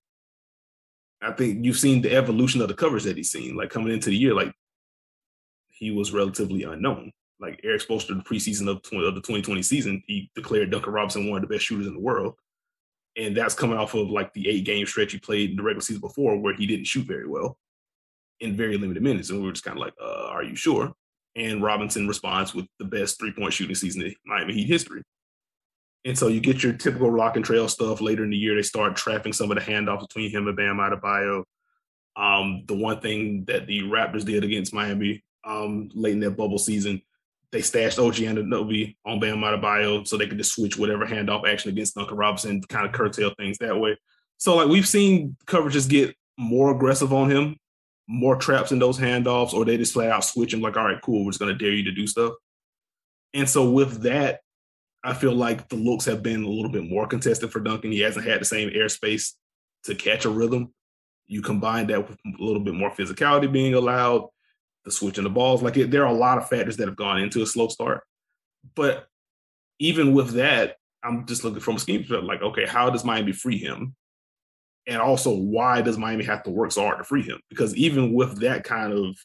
I think you've seen the evolution of the coverage that he's seen. Like coming into the year, like he was relatively unknown. Like Eric Spoelstra, the preseason of, of the twenty twenty season, he declared Duncan Robinson one of the best shooters in the world. And that's coming off of like the eight game stretch he played in the regular season before where he didn't shoot very well in very limited minutes. And we were just kind of like, uh, are you sure? And Robinson responds with the best three-point shooting season in Miami Heat history. And so you get your typical rock and trail stuff later in the year. They start trapping some of the handoffs between him and Bam Adebayo. Um, the one thing that the Raptors did against Miami um, late in their bubble season, they stashed O G Anunoby on Bam Adebayo so they could just switch whatever handoff action against Duncan Robinson, kind of curtail things that way. So like we've seen coverages get more aggressive on him, more traps in those handoffs, or they just flat out switch him like, all right, cool, we're just going to dare you to do stuff. And so with that, I feel like the looks have been a little bit more contested for Duncan. He hasn't had the same airspace to catch a rhythm. You combine that with a little bit more physicality being allowed, the switching the balls. Like it, there are a lot of factors that have gone into a slow start. But even with that, I'm just looking from a scheme perspective, like, okay, how does Miami free him? And also, why does Miami have to work so hard to free him? Because even with that kind of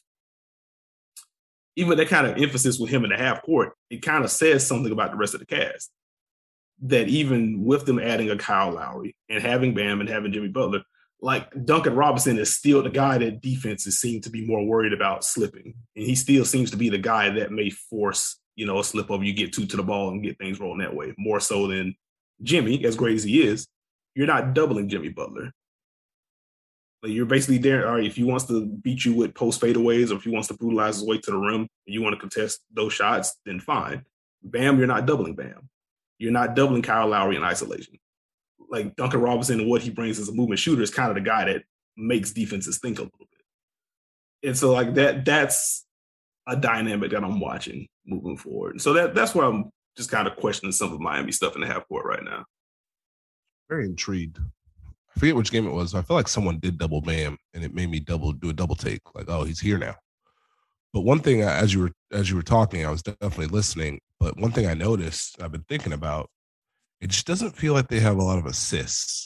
even that kind of emphasis with him in the half court, it kind of says something about the rest of the cast. That even with them adding a Kyle Lowry and having Bam and having Jimmy Butler, like Duncan Robinson is still the guy that defenses seem to be more worried about slipping. And he still seems to be the guy that may force, you know, a slip over, you get two to the ball and get things rolling that way, more so than Jimmy, as great as he is. You're not doubling Jimmy Butler. Like you're basically there. All right, if he wants to beat you with post fadeaways or if he wants to brutalize his way to the rim and you want to contest those shots, then fine. Bam, you're not doubling Bam. You're not doubling Kyle Lowry in isolation. Like Duncan Robinson and what he brings as a movement shooter is kind of the guy that makes defenses think a little bit. And so like that, that's a dynamic that I'm watching moving forward. So that that's why I'm just kind of questioning some of Miami stuff in the half court right now. Very intrigued. I forget which game it was. I feel like someone did double Bam, and it made me double do a double take. Like, oh, he's here now. But one thing, as you were as you were talking, I was definitely listening. But one thing I noticed, I've been thinking about, it just doesn't feel like they have a lot of assists.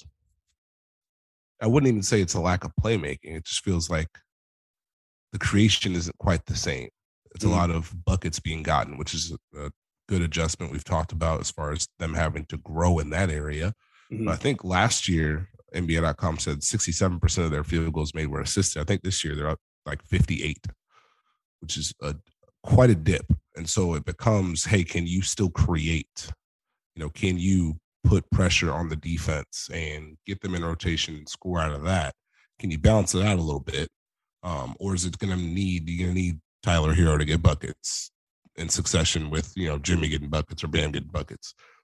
I wouldn't even say it's a lack of playmaking. It just feels like the creation isn't quite the same. It's mm-hmm. a lot of buckets being gotten, which is a good adjustment we've talked about as far as them having to grow in that area. Mm-hmm. But I think last year, N B A dot com said sixty-seven percent of their field goals made were assisted. I think this year they're up like fifty-eight, which is a, quite a dip. And so it becomes, hey, can you still create? You know, can you put pressure on the defense and get them in rotation and score out of that? Can you balance it out a little bit? Um, or is it going to need, you're going to need Tyler Hero to get buckets in succession with, you know, Jimmy getting buckets or Bam getting buckets?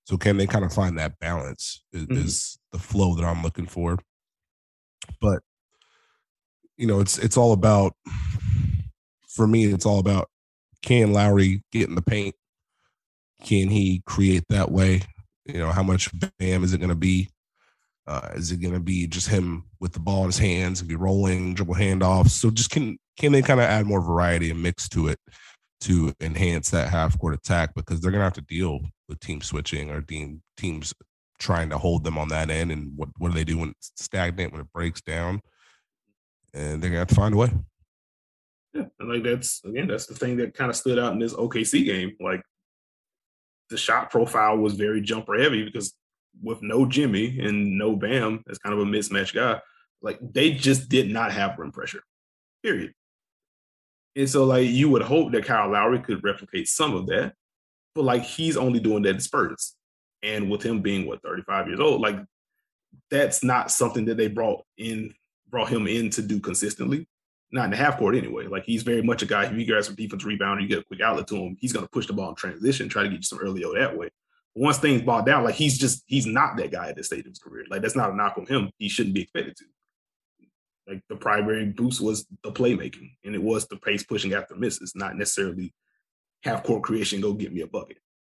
So can they kind of find that balance is, mm-hmm. is the flow that I'm looking for. But, you know, it's it's all about, for me, it's all about, can Lowry get in the paint? Can he create that way? You know, how much Bam is it going to be? Uh, is it going to be just him with the ball in his hands and be rolling, dribble handoffs? So just can can they kind of add more variety and mix to it to enhance that half-court attack? Because they're going to have to deal with team switching or team, teams trying to hold them on that end. And what, what do they do when it's stagnant, when it breaks down? And they're going to have to find a way. Yeah, and like that's, again, that's the thing that kind of stood out in this O K C game. Like, the shot profile was very jumper heavy because with no Jimmy and no Bam as kind of a mismatch guy, like they just did not have rim pressure, period. And so like you would hope that Kyle Lowry could replicate some of that, but like he's only doing that in spurts. And with him being what, thirty-five years old, like that's not something that they brought in, brought him in to do consistently. Not in the half court anyway. Like he's very much a guy, if you grab some defense rebound, you get a quick outlet to him, he's going to push the ball in transition, try to get you some early O that way. But once things ball down, like he's just, he's not that guy at this stage of his career. Like that's not a knock on him. He shouldn't be expected to. Like the primary boost was the playmaking, and it was the pace pushing after misses, not necessarily half court creation, go get me a bucket.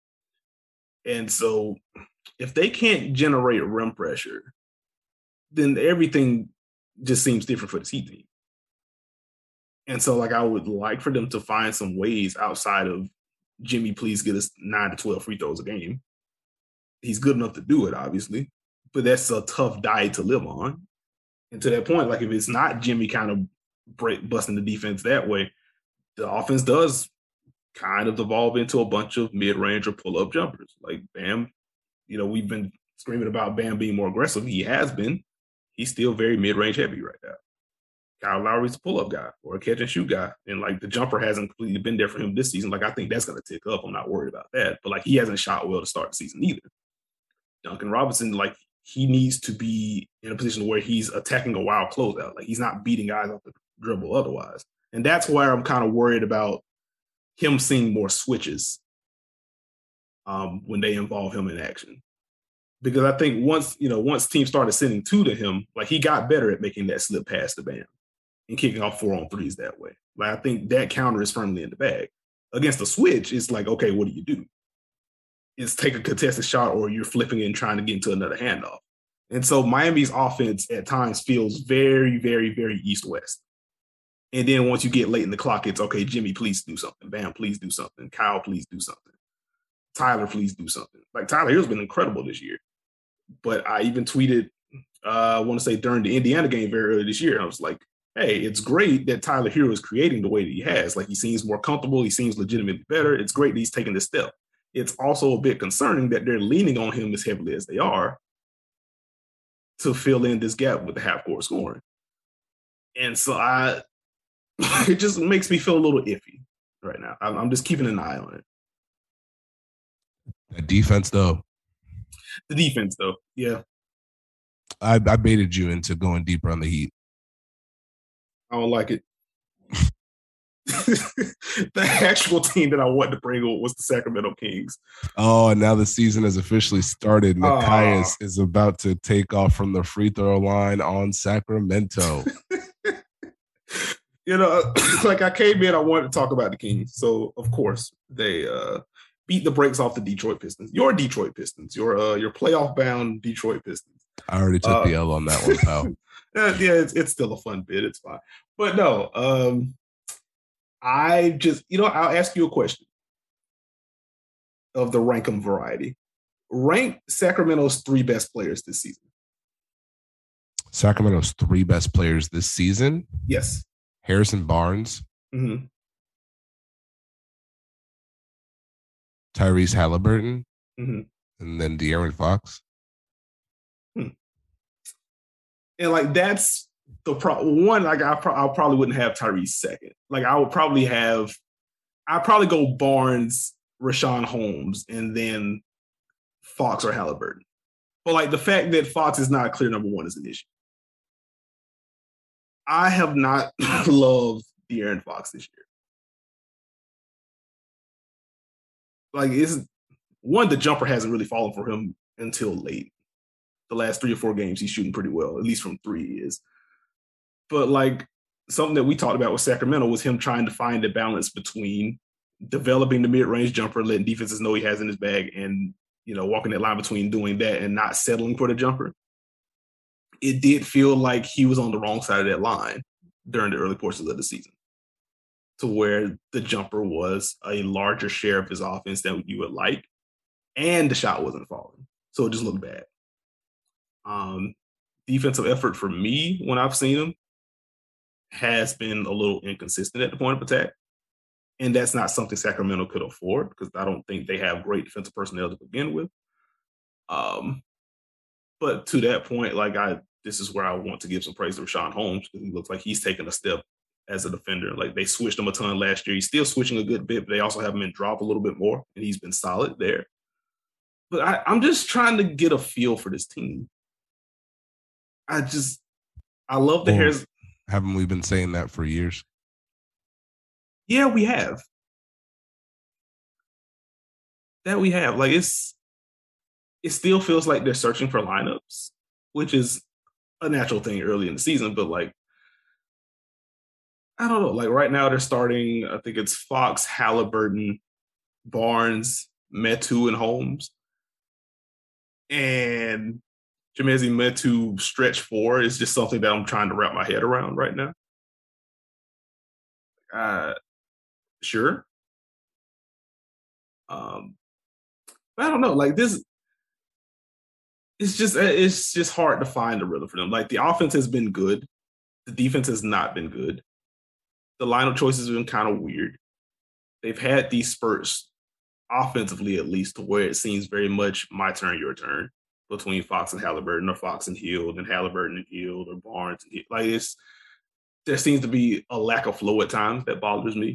And so if they can't generate rim pressure, then everything just seems different for this Heat team. And so, like, I would like for them to find some ways outside of Jimmy, please get us nine to twelve free throws a game. He's good enough to do it, obviously, but that's a tough diet to live on. And to that point, like, if it's not Jimmy kind of break, busting the defense that way, the offense does kind of evolve into a bunch of mid-range or pull-up jumpers. Like, Bam, you know, we've been screaming about Bam being more aggressive. He has been. He's still very mid-range heavy right now. Kyle Lowry's a pull-up guy or a catch-and-shoot guy. And, like, the jumper hasn't completely been there for him this season. Like, I think that's going to tick up. I'm not worried about that. But, like, he hasn't shot well to start the season either. Duncan Robinson, like, he needs to be in a position where he's attacking a wild closeout. Like, he's not beating guys off the dribble otherwise. And that's where I'm kind of worried about him seeing more switches um, when they involve him in action. Because I think once, you know, once teams started sending two to him, like, he got better at making that slip past the Bam and kicking off four on threes that way. Like, I think that counter is firmly in the bag. Against the switch, it's like, okay, what do you do? It's take a contested shot or you're flipping it and trying to get into another handoff. And so Miami's offense at times feels very, very, very east-west. And then once you get late in the clock, it's, okay, Jimmy, please do something. Bam, please do something. Kyle, please do something. Tyler, please do something. Like, Tyler Herro's been incredible this year. But I even tweeted, uh, I want to say during the Indiana game very early this year, I was like, hey, it's great that Tyler Herro is creating the way that he has. Like, he seems more comfortable. He seems legitimately better. It's great that he's taking this step. It's also a bit concerning that they're leaning on him as heavily as they are to fill in this gap with the half-court scoring. And so I, it just makes me feel a little iffy right now. I'm, I'm just keeping an eye on it. The defense, though. The defense, though, yeah. I, I baited you into going deeper on the Heat. I don't like it. The actual team that I wanted to bring on was the Sacramento Kings. Oh, and now the season has officially started. Nekias uh, is about to take off from the free throw line on Sacramento. You know, like, I came in, I wanted to talk about the Kings. So, of course, they uh, beat the brakes off the Detroit Pistons. Your Detroit Pistons. Your uh, your playoff-bound Detroit Pistons. I already took uh, the L on that one, pal. Yeah, it's, it's still a fun bit. It's fine. But no, um, I just, you know, I'll ask you a question of the rank 'em variety. Rank Sacramento's three best players this season. Sacramento's three best players this season? Yes. Harrison Barnes. Mm-hmm. Tyrese Halliburton. Mm-hmm. And then De'Aaron Fox. Hmm. And, like, that's the pro- one, like, I, pro- I probably wouldn't have Tyrese second. Like, I would probably have, I'd probably go Barnes, Rashawn Holmes, and then Fox or Halliburton. But, like, the fact that Fox is not a clear number one is an issue. I have not loved De'Aaron Fox this year. Like, it's, one, the jumper hasn't really fallen for him until late. The last three or four games, he's shooting pretty well, at least from three he is. But like something that we talked about with Sacramento was him trying to find a balance between developing the mid-range jumper, letting defenses know he has in his bag, and you know, walking that line between doing that and not settling for the jumper. It did feel like he was on the wrong side of that line during the early portions of the season, to where the jumper was a larger share of his offense than you would like, and the shot wasn't falling. So it just looked bad. Um, defensive effort for me, when I've seen him, has been a little inconsistent at the point of attack. And that's not something Sacramento could afford, because I don't think they have great defensive personnel to begin with. Um, but to that point, like I, this is where I want to give some praise to Richaun Holmes, because he looks like he's taken a step as a defender. Like they switched him a ton last year. He's still switching a good bit, but they also have him in drop a little bit more, and he's been solid there. But I, I'm just trying to get a feel for this team. I just, I love the well, hairs. Haven't we been saying that for years? Yeah, we have. That we have. Like it's, it still feels like they're searching for lineups, which is a natural thing early in the season. But like, I don't know. Like right now they're starting, I think it's Fox, Halliburton, Barnes, Metu, and Holmes. And Chimezie Metu stretch four is just something that I'm trying to wrap my head around right now. Uh, sure. Um, but I don't know. Like this, it's just it's just hard to find a rhythm for them. Like the offense has been good, the defense has not been good. The lineup choices have been kind of weird. They've had these spurts offensively, at least, to where it seems very much my turn, your turn, between Fox and Halliburton, or Fox and Hield, and Halliburton and Hield, or Barnes and Hield. Like it's, there seems to be a lack of flow at times that bothers me.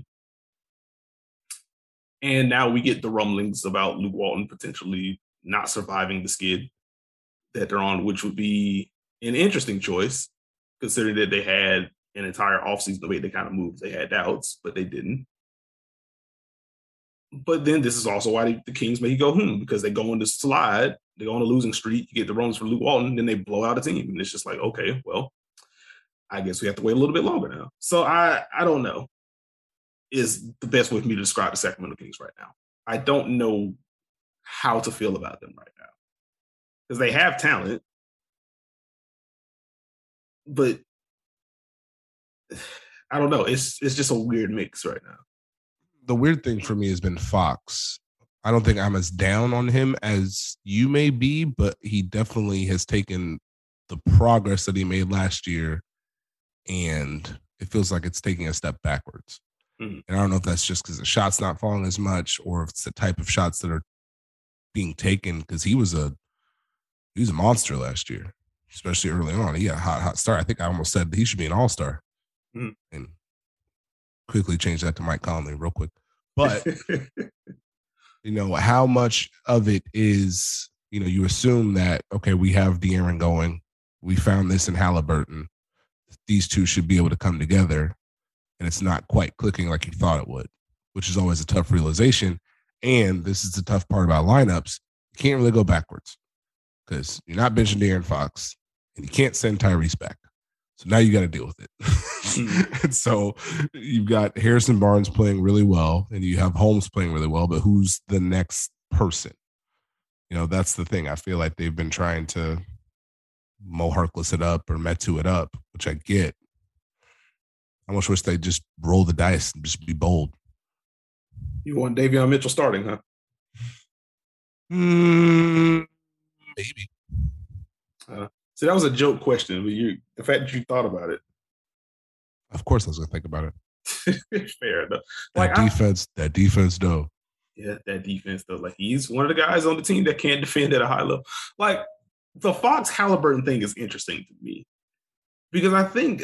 And now we get the rumblings about Luke Walton potentially not surviving the skid that they're on, which would be an interesting choice, considering that they had an entire offseason the way they kind of moved. They had doubts, but they didn't. But then this is also why the Kings make you go, hmm, because they go on the slide, they go on a losing streak, you get the rumors for Luke Walton, then they blow out a team. And it's just like, okay, well, I guess we have to wait a little bit longer now. So I, I don't know, is the best way for me to describe the Sacramento Kings right now. I don't know how to feel about them right now, because they have talent, but I don't know. It's it's just a weird mix right now. The weird thing for me has been Fox. I don't think I'm as down on him as you may be, but he definitely has taken the progress that he made last year, and it feels like it's taking a step backwards. Mm-hmm. And I don't know if that's just because the shot's not falling as much, or if it's the type of shots that are being taken, because he was a he was a monster last year, especially early on. He got a hot, hot start. I think I almost said that he should be an all-star. Mm-hmm. And quickly change that to Mike Conley real quick. But, you know, how much of it is, you know, you assume that, okay, we have De'Aaron going. We found this in Halliburton. These two should be able to come together, and it's not quite clicking like you thought it would, which is always a tough realization. And this is the tough part about lineups. You can't really go backwards, because you're not benching De'Aaron Fox, and you can't send Tyrese back. So now you got to deal with it. Mm. And so you've got Harrison Barnes playing really well, and you have Holmes playing really well, but who's the next person? You know, that's the thing. I feel like they've been trying to Mo Harkless it up or Metu it up, which I get. I almost wish they'd just roll the dice and just be bold. You want Davion Mitchell starting, huh? Mm, maybe. Uh, so that was a joke question, but you, the fact that you thought about it. Of course I was going to think about it. Fair enough. Like that defense, I, that defense, though. Yeah, that defense, though. Like, he's one of the guys on the team that can't defend at a high level. Like, the Fox Halliburton thing is interesting to me, because I think,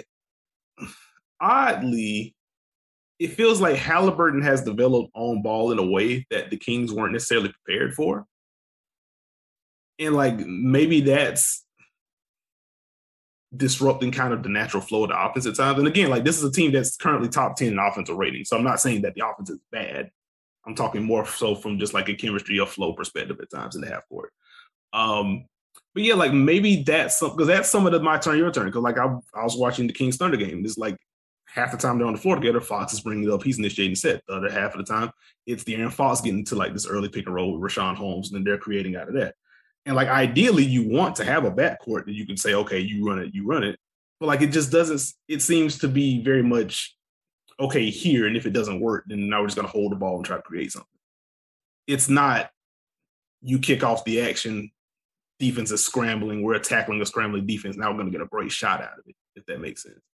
oddly, it feels like Halliburton has developed on ball in a way that the Kings weren't necessarily prepared for. And, like, maybe that's disrupting kind of the natural flow of the offense at times. And again, like, this is a team that's currently top ten in offensive rating. So I'm not saying that the offense is bad. I'm talking more so from just like a chemistry or flow perspective at times in the half court. Um, but yeah, like maybe that's some because that's some of the my turn, your turn. Because like I, I was watching the Kings Thunder game. It's like half the time they're on the floor together, Fox is bringing it up. He's initiating the set. The other half of the time, it's De'Aaron Fox getting into like this early pick and roll with Richaun Holmes, and then they're creating out of that. And like ideally, you want to have a backcourt that you can say, okay, you run it, you run it. But like it just doesn't. It seems to be very much okay here, and if it doesn't work, then now we're just going to hold the ball and try to create something. It's not you kick off the action, defense is scrambling, we're tackling a scrambling defense. Now we're going to get a great shot out of it, if that makes sense.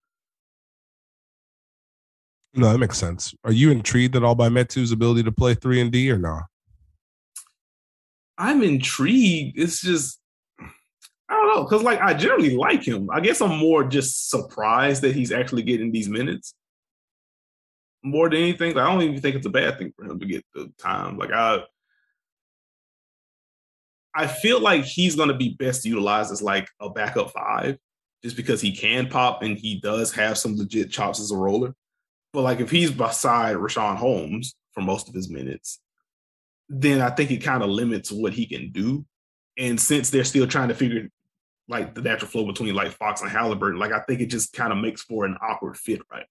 No, that makes sense. Are you intrigued at all by Metu's ability to play three and D or not? I'm intrigued. It's just, I don't know, because like I generally like him. I guess I'm more just surprised that he's actually getting these minutes. More than anything, I don't even think it's a bad thing for him to get the time. Like I, I feel like he's going to be best utilized as like a backup five, just because he can pop and he does have some legit chops as a roller. But like if he's beside Richaun Holmes for most of his minutes, then I think it kind of limits what he can do. And since they're still trying to figure like the natural flow between like Fox and Halliburton, like I think it just kind of makes for an awkward fit right now.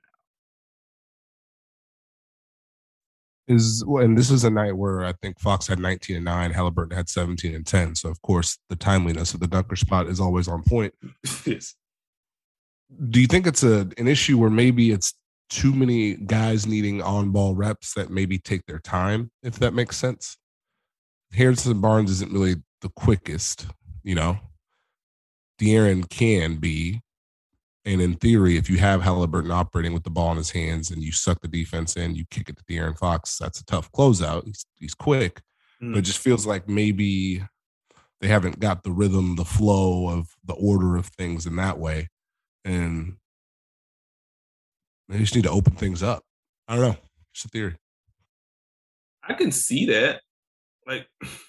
Is and this is a night where I think Fox had nineteen and nine, Halliburton had seventeen and ten. So of course the timeliness of the dunker spot is always on point. Yes. Do you think it's a an issue where maybe it's too many guys needing on-ball reps that maybe take their time, if that makes sense? Harrison Barnes isn't really the quickest, you know. De'Aaron can be. And in theory, if you have Halliburton operating with the ball in his hands and you suck the defense in, you kick it to De'Aaron Fox, that's a tough closeout. He's, he's quick, mm. but it just feels like maybe they haven't got the rhythm, the flow of the order of things in that way. And they just need to open things up. I don't know. It's a theory. I can see that. Like,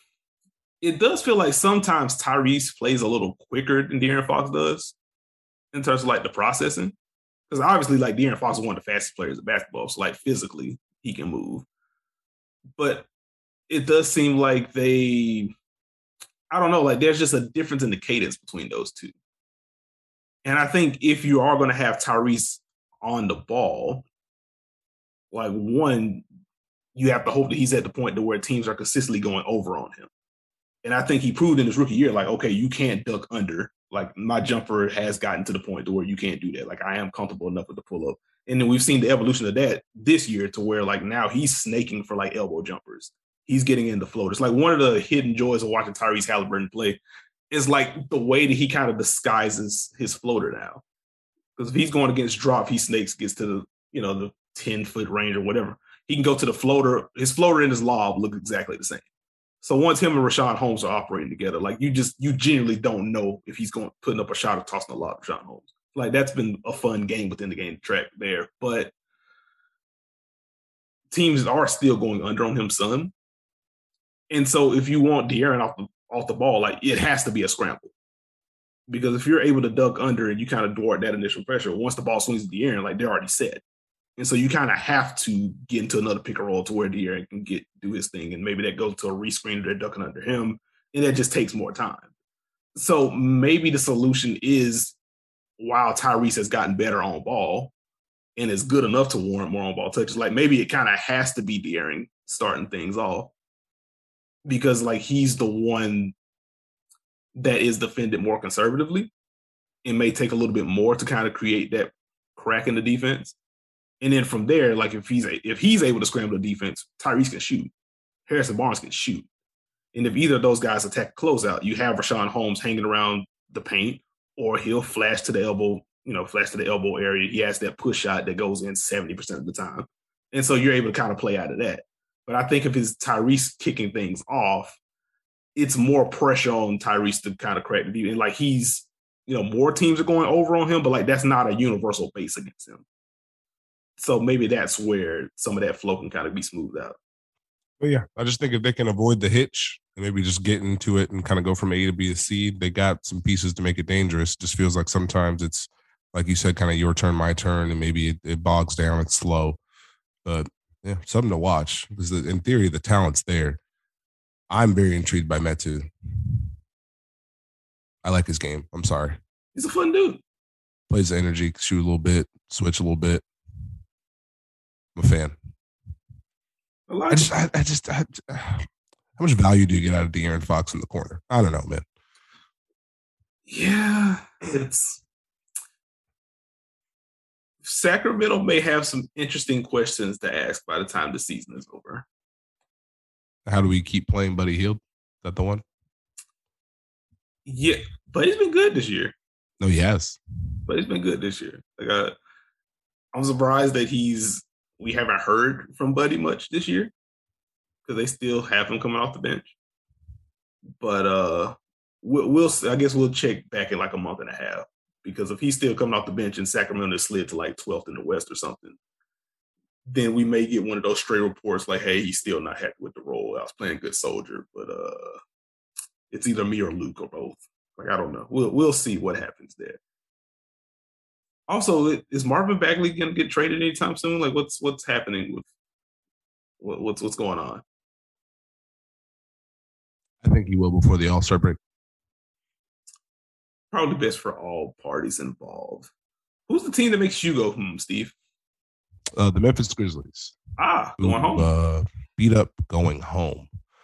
it does feel like sometimes Tyrese plays a little quicker than De'Aaron Fox does in terms of like the processing. Because obviously, like De'Aaron Fox is one of the fastest players in basketball. So like physically, he can move. But it does seem like they, I don't know, like there's just a difference in the cadence between those two. And I think if you are going to have Tyrese on the ball, like one, you have to hope that he's at the point to where teams are consistently going over on him. And I think he proved in his rookie year, like, okay, you can't duck under. Like my jumper has gotten to the point to where you can't do that. Like I am comfortable enough with the pull up. And then we've seen the evolution of that this year to where like now he's snaking for like elbow jumpers. He's getting into floaters. Like one of the hidden joys of watching Tyrese Halliburton play is like the way that he kind of disguises his floater now. Because if he's going against drop, he snakes, gets to the, you know, the ten foot range or whatever. He can go to the floater. His floater and his lob look exactly the same. So once him and Richaun Holmes are operating together, like you just, you genuinely don't know if he's going putting up a shot or tossing a lob to Richaun Holmes. Like that's been a fun game within the game track there. But teams are still going under on him some. And so if you want De'Aaron off the, off the ball, like it has to be a scramble. Because if you're able to duck under and you kind of dwart that initial pressure, once the ball swings to De'Aaron, like they're already set. And so you kind of have to get into another pick and roll to where De'Aaron can get do his thing. And maybe that goes to a rescreen, they're ducking under him. And that just takes more time. So maybe the solution is while Tyrese has gotten better on ball and is good enough to warrant more on ball touches, like maybe it kind of has to be De'Aaron starting things off. Because like he's the one that is defended more conservatively and may take a little bit more to kind of create that crack in the defense. And then from there, like if he's if he's able to scramble the defense, Tyrese can shoot. Harrison Barnes can shoot. And if either of those guys attack closeout, you have Richaun Holmes hanging around the paint, or he'll flash to the elbow, you know, flash to the elbow area. He has that push shot that goes in seventy percent of the time. And so you're able to kind of play out of that. But I think if it's Tyrese kicking things off, it's more pressure on Tyrese to kind of crack the defense. And like he's, you know, more teams are going over on him, but like that's not a universal base against him. So maybe that's where some of that flow can kind of be smoothed out. Well, yeah, I just think if they can avoid the hitch and maybe just get into it and kind of go from A to B to C, they got some pieces to make it dangerous. Just feels like sometimes it's, like you said, kind of your turn, my turn, and maybe it, it bogs down, it's slow. But Yeah, something to watch because in theory the talent's there. I'm very intrigued by Metu. I like his game. I'm sorry. He's a fun dude. Plays the energy, shoot a little bit, switch a little bit. I'm a fan. I, like I just, I, I just, I, how much value do you get out of De'Aaron Fox in the corner? I don't know, man. Yeah, it's Sacramento may have some interesting questions to ask by the time the season is over. How do we keep playing Buddy Hield? Is that the one? Yeah, but he's been good this year. No, he has. But he's been good this year. Like I, I'm surprised that he's we haven't heard from Buddy much this year because they still have him coming off the bench. But uh, we'll, we'll I guess we'll check back in like a month and a half because if he's still coming off the bench and Sacramento slid to like twelfth in the West or something, then we may get one of those stray reports like, hey, he's still not happy with the role. I was playing good soldier, but uh, it's either me or Luke or both. Like, I don't know. We'll we'll see what happens there. Also, is Marvin Bagley going to get traded anytime soon? Like, what's what's happening with what, what's what's going on? I think he will before the All-Star break. Probably best for all parties involved. Who's the team that makes you go, hmm, Steve? Uh, the Memphis Grizzlies. Ah, going who, home. Uh, beat up going home.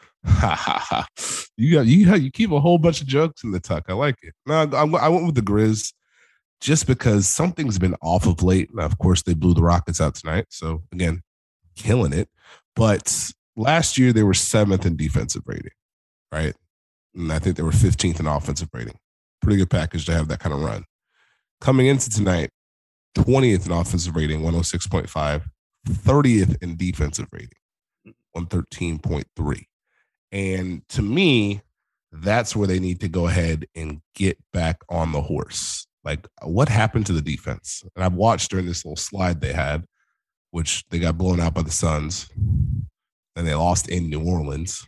you got you you keep a whole bunch of jokes in the tuck. I like it. No, I, I went with the Grizz just because something's been off of late. Now, of course, they blew the Rockets out tonight, so again, killing it. But last year they were seventh in defensive rating, right? And I think they were fifteenth in offensive rating. Pretty good package to have that kind of run. Coming into tonight, twentieth in offensive rating, one oh six point five, thirtieth in defensive rating, one thirteen point three. And to me, that's where they need to go ahead and get back on the horse. Like, what happened to the defense? And I've watched during this little slide they had, which they got blown out by the Suns, and they lost in New Orleans.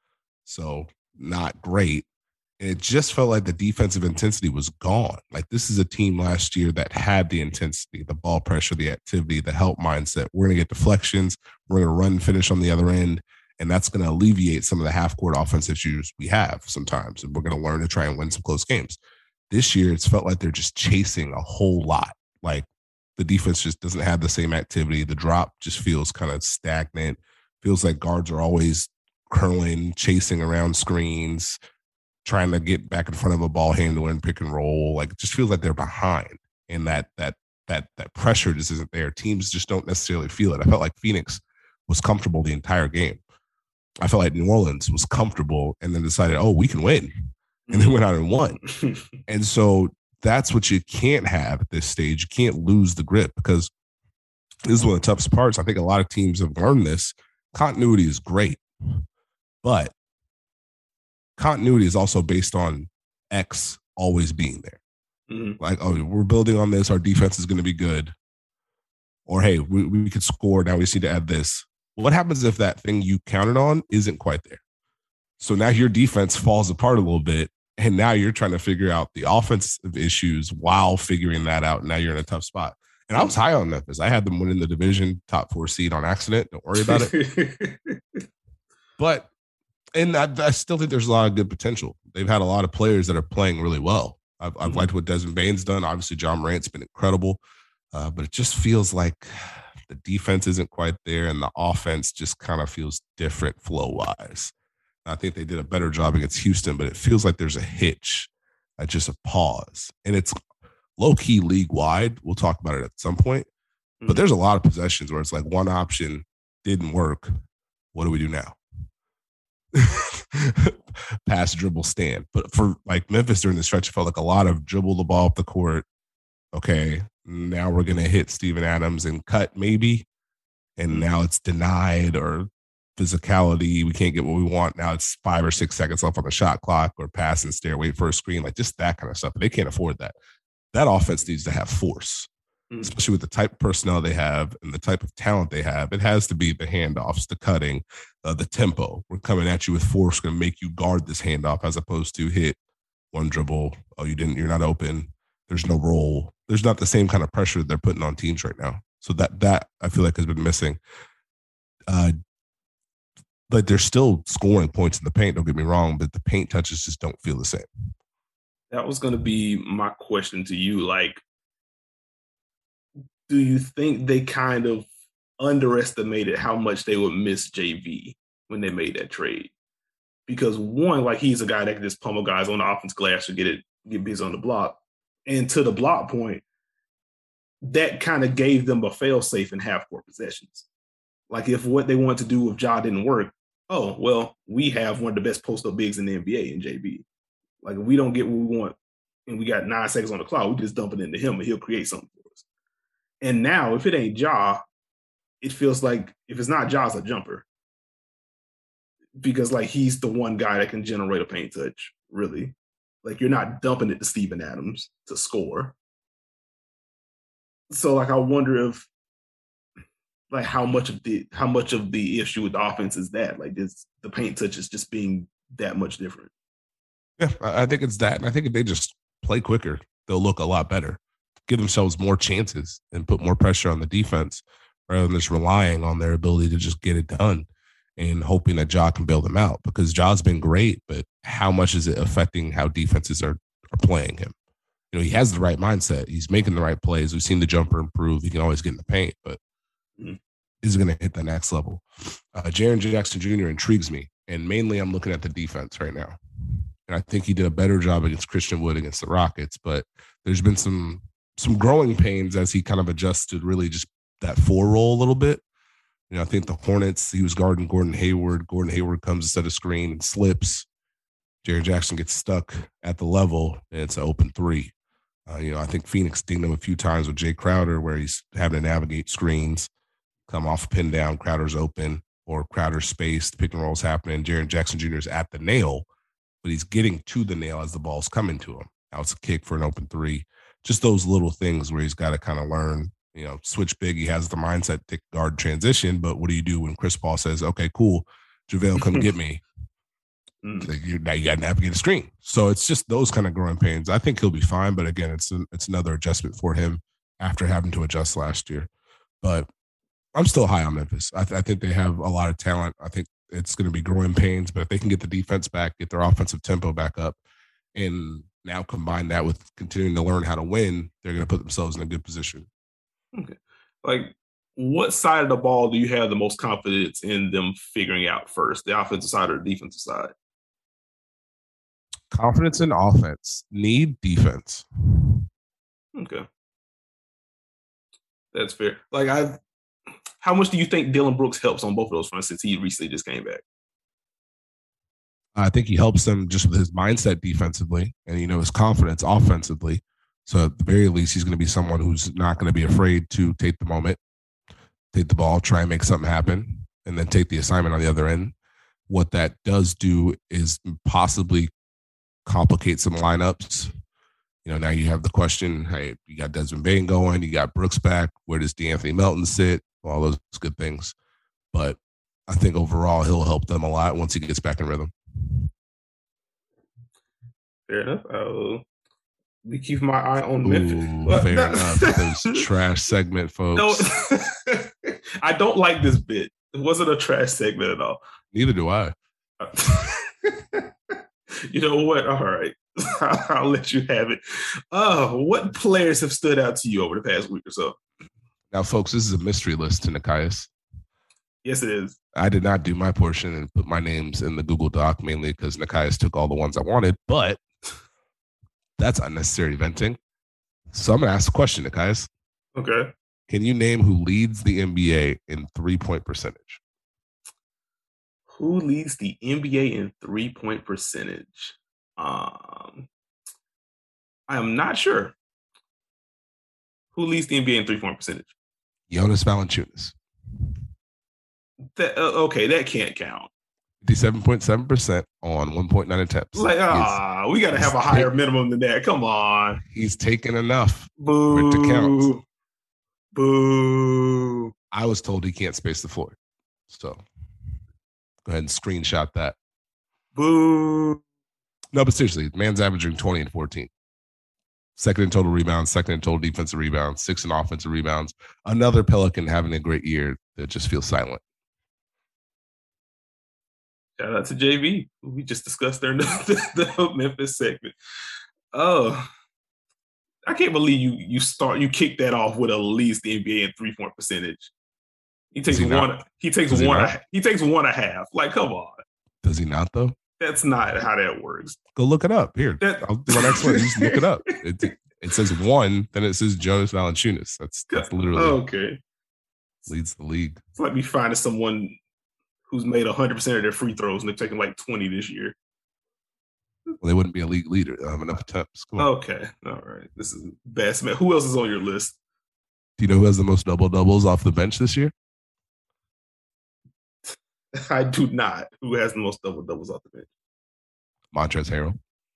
So not great. And it just felt like the defensive intensity was gone. Like, this is a team last year that had the intensity, the ball pressure, the activity, the help mindset. We're going to get deflections. We're going to run and finish on the other end. And that's going to alleviate some of the half-court offense issues we have sometimes. And we're going to learn to try and win some close games. This year, it's felt like they're just chasing a whole lot. Like, the defense just doesn't have the same activity. The drop just feels kind of stagnant. Feels like guards are always curling, chasing around screens, trying to get back in front of a ball handler and pick and roll. Like, it just feels like they're behind, and that that that that pressure just isn't there. Teams just don't necessarily feel it. I felt like Phoenix was comfortable the entire game. I felt like New Orleans was comfortable and then decided, oh, we can win, and then went out and won. And so that's what you can't have at this stage. You can't lose the grip because this is one of the toughest parts. I think a lot of teams have learned this. Continuity is great, but continuity is also based on X always being there. Mm-hmm. Like, oh, we're building on this. Our defense is going to be good. Or, hey, we, we could score. Now we just need to add this. What happens if that thing you counted on isn't quite there? So now your defense falls apart a little bit, and now you're trying to figure out the offensive issues while figuring that out. Now you're in a tough spot. And I was high on Memphis. I had them winning the division, top four seed on accident. Don't worry about it. But And I, I still think there's a lot of good potential. They've had a lot of players that are playing really well. I've, I've mm-hmm. liked what Desmond Bane's done. Obviously, John Morant's been incredible. Uh, but it just feels like the defense isn't quite there, and the offense just kind of feels different flow-wise. I think they did a better job against Houston, but it feels like there's a hitch, uh, just a pause. And it's low-key league-wide. We'll talk about it at some point. Mm-hmm. But there's a lot of possessions where it's like one option didn't work. What do we do now? Pass, dribble, stand. But for like Memphis during the stretch, it felt like a lot of dribble the ball up the court. Okay, now we're gonna hit Steven Adams and cut maybe, and now it's denied or physicality. We can't get what we want. Now it's five or six seconds left on the shot clock, or pass and stare, wait for a screen, like just that kind of stuff. But they can't afford that. That offense needs to have force. Especially with the type of personnel they have and the type of talent they have. It has to be the handoffs, the cutting, uh, the tempo. We're coming at you with force, going to make you guard this handoff as opposed to hit one dribble. Oh, you didn't, you're not open. There's no roll. There's not the same kind of pressure they're putting on teams right now. So that, that I feel like has been missing. Uh, but they're still scoring points in the paint. Don't get me wrong, but the paint touches just don't feel the same. That was going to be my question to you. Like, do you think they kind of underestimated how much they would miss J V when they made that trade? Because one, like he's a guy that can just pummel guys on the offense glass or get it, get busy on the block. And to the block point, that kind of gave them a fail safe in half court possessions. Like if what they wanted to do with Ja didn't work, oh, well, we have one of the best post-up bigs in the N B A in J B. Like if we don't get what we want and we got nine seconds on the clock, we just dump it into him and he'll create something for us. And now if it ain't Ja, it feels like if it's not Ja, it's a jumper. Because like he's the one guy that can generate a paint touch, really. Like you're not dumping it to Steven Adams to score. So like I wonder if like how much of the how much of the issue with the offense is that? Like this the paint touch is just being that much different. Yeah, I think it's that. And I think if they just play quicker, they'll look a lot better. Give themselves more chances and put more pressure on the defense rather than just relying on their ability to just get it done and hoping that Ja can bail them out, because Ja's been great, but how much is it affecting how defenses are, are playing him? You know, he has the right mindset. He's making the right plays. We've seen the jumper improve. He can always get in the paint, but mm-hmm. is going to hit the next level. Uh, Jaren Jackson Junior intrigues me, and mainly I'm looking at the defense right now. And I think he did a better job against Christian Wood against the Rockets, but there's been some some growing pains as he kind of adjusted really just that four role a little bit. You know, I think the Hornets, he was guarding Gordon Hayward. Gordon Hayward comes to set a screen and slips. Jaren Jackson gets stuck at the level, and it's an open three. Uh, you know, I think Phoenix dinged him a few times with Jay Crowder where he's having to navigate screens, come off pin down, Crowder's open, or Crowder's spaced, pick and roll's happening. Jaren Jackson Junior is at the nail, but he's getting to the nail as the ball's coming to him. Now it's a kick for an open three. Just those little things where he's got to kind of learn. You know, switch big. He has the mindset to guard transition, but what do you do when Chris Paul says, okay, cool, JaVale, come get me? Like you, now you got to navigate a screen. So it's just those kind of growing pains. I think he'll be fine, but again, it's an, it's another adjustment for him after having to adjust last year. But I'm still high on Memphis. I, th- I think they have a lot of talent. I think it's going to be growing pains, but if they can get the defense back, get their offensive tempo back up, and now combine that with continuing to learn how to win, they're going to put themselves in a good position. Okay. Like, what side of the ball do you have the most confidence in them figuring out first, the offensive side or the defensive side? Confidence in offense. Need defense. Okay. That's fair. Like, I, how much do you think Dillon Brooks helps on both of those fronts since he recently just came back? I think he helps them just with his mindset defensively and, you know, his confidence offensively. So at the very least, he's going to be someone who's not going to be afraid to take the moment, take the ball, try and make something happen, and then take the assignment on the other end. What that does do is possibly complicate some lineups. You know, now you have the question, hey, you got Desmond Bane going, you got Brooks back. Where does DeAnthony Melton sit? All those good things. But I think overall he'll help them a lot once he gets back in rhythm. Fair enough. I'll be keeping my eye on Memphis. Ooh, fair no. enough. Those trash segment, folks. No, I don't like this bit. It wasn't a trash segment at all. Neither do I. You know what? All right. I'll let you have it. Uh, what players have stood out to you over the past week or so? Now, folks, this is a mystery list to Nekias. Yes, it is. I did not do my portion and put my names in the Google Doc, mainly because Nekias took all the ones I wanted, but that's unnecessary venting. So I'm going to ask a question, Nekias. Okay. Can you name who leads the N B A in three-point percentage? Who leads the N B A in three-point percentage? Um, I am not sure. Who leads the N B A in three-point percentage? Jonas Valanciunas. That, uh, okay, that can't count. fifty-seven point seven percent on one point nine attempts. Like, ah, we got to have a higher take, minimum than that. Come on. He's taken enough Boo. for it to count. Boo. I was told he can't space the floor. So go ahead and screenshot that. Boo. No, but seriously, man's averaging twenty and fourteen. Second in total rebounds, second in total defensive rebounds, six in offensive rebounds. Another Pelican having a great year that just feels silent. Shout out to J V. We just discussed there in the, the Memphis segment. Oh, I can't believe you you start you kick that off with at least the N B A in three point percentage. He takes he one. not? He takes Does he one. not? A, he takes one and a half. Like, come on. Does he not though? That's not how that works. Go look it up. Here, That, I'll do my next one. Just look it up. It, it says one, then it says Jonas Valanciunas. That's that's literally okay. Leads the league. It's like me finding someone who's made one hundred percent of their free throws and they're taking like twenty this year. Well, they wouldn't be a league leader. They have enough attempts. Come on. Okay. All right. This is best man. Who else is on your list? Do you know who has the most double doubles off the bench this year? I do not. Who has the most double doubles off the bench? Montrezl Harrell.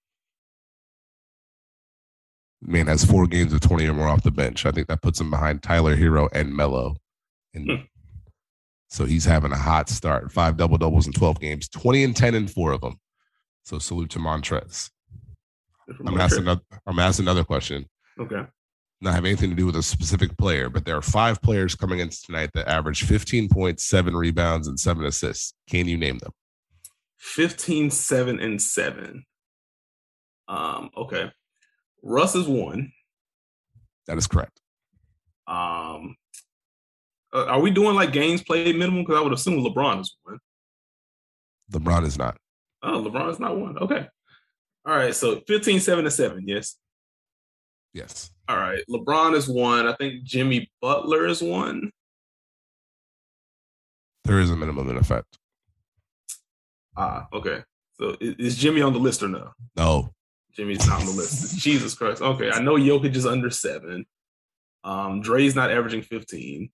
Man has four games of twenty or more off the bench. I think that puts him behind Tyler Hero and Melo. And hmm. so he's having a hot start. Five double doubles in twelve games, twenty and ten in four of them. So salute to Montrez. I'm asking another, I'm asking another question. Okay. Not have anything to do with a specific player, but there are five players coming in tonight that average fifteen points, seven rebounds, and seven assists. Can you name them? fifteen, seven, and seven. Um, okay. Russ is one. That is correct. Um, uh, are we doing like games played minimum? Because I would assume LeBron is one. LeBron is not. Oh, LeBron is not one. Okay. All right. So fifteen, seven, and seven. Yes. Yes. All right. LeBron is one. I think Jimmy Butler is one. There is a minimum in effect. Ah, okay. So is, is Jimmy on the list or no? No. Jimmy's not on the list. Jesus Christ. Okay. I know Jokic is under seven. Um, Dre's not averaging fifteen.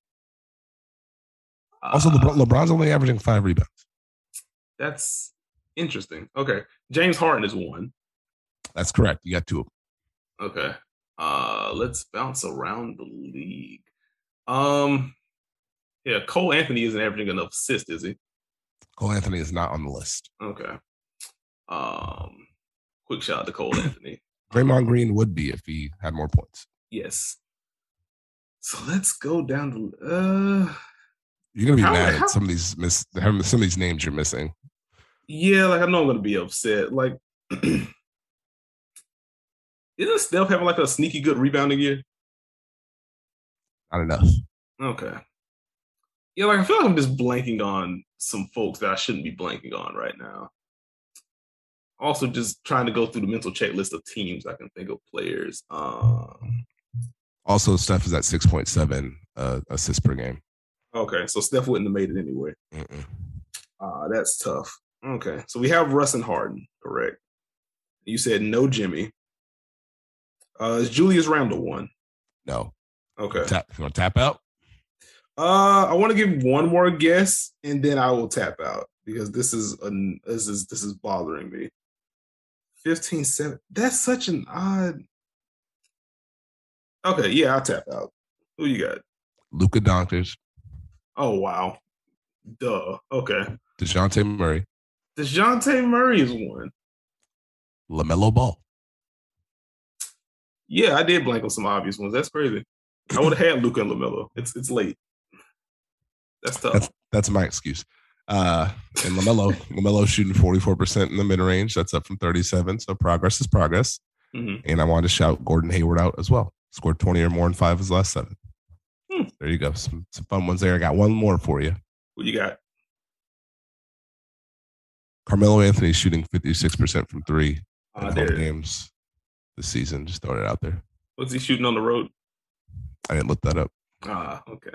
Also, uh, LeBron, LeBron's only averaging five rebounds. That's interesting. Okay. James Harden is one. That's correct. You got two of them. Okay. Uh, let's bounce around the league. Um, yeah, Cole Anthony isn't averaging enough assists, is he? Cole Anthony is not on the list. Okay. Um, quick shout out to Cole Anthony. Draymond Green would be if he had more points. Yes. So let's go down to. Uh, you're gonna be how, mad how, at some of these miss some of these names you're missing. Yeah, like I know I'm gonna be upset. Like, isn't Steph having like a sneaky good rebounding year? Not enough. Okay. Yeah, like I feel like I'm just blanking on some folks that I shouldn't be blanking on right now. Also, just trying to go through the mental checklist of teams I can think of players. Um, also, Steph is at six point seven uh, assists per game. Okay, so Steph wouldn't have made it anyway. Uh, that's tough. Okay, so we have Russ and Harden, correct? You said no Jimmy. Uh, is Julius Randle one? No. Okay. Tap, you want to tap out? Uh, I want to give one more guess, and then I will tap out because this is a, this is this is bothering me. fifteen, seven. That's such an odd. Okay, yeah, I'll tap out. Who you got? Luka Doncic. Oh wow. Duh. Okay. DeJounte Murray. DeJounte Murray is one. LaMelo Ball. Yeah, I did blank on some obvious ones. That's crazy. I would have had Luka and LaMelo. It's it's late. That's tough. That's, that's my excuse. Uh, and LaMelo, LaMelo shooting forty-four percent in the mid range. That's up from thirty-seven. So progress is progress. Mm-hmm. And I wanted to shout Gordon Hayward out as well. Scored twenty or more in five of his last seven. Hmm. There you go. Some, some fun ones there. I got one more for you. What you got? Carmelo Anthony shooting fifty-six percent from three uh, in home games this season. Just throwing it out there. What's he shooting on the road? I didn't look that up. Ah, okay.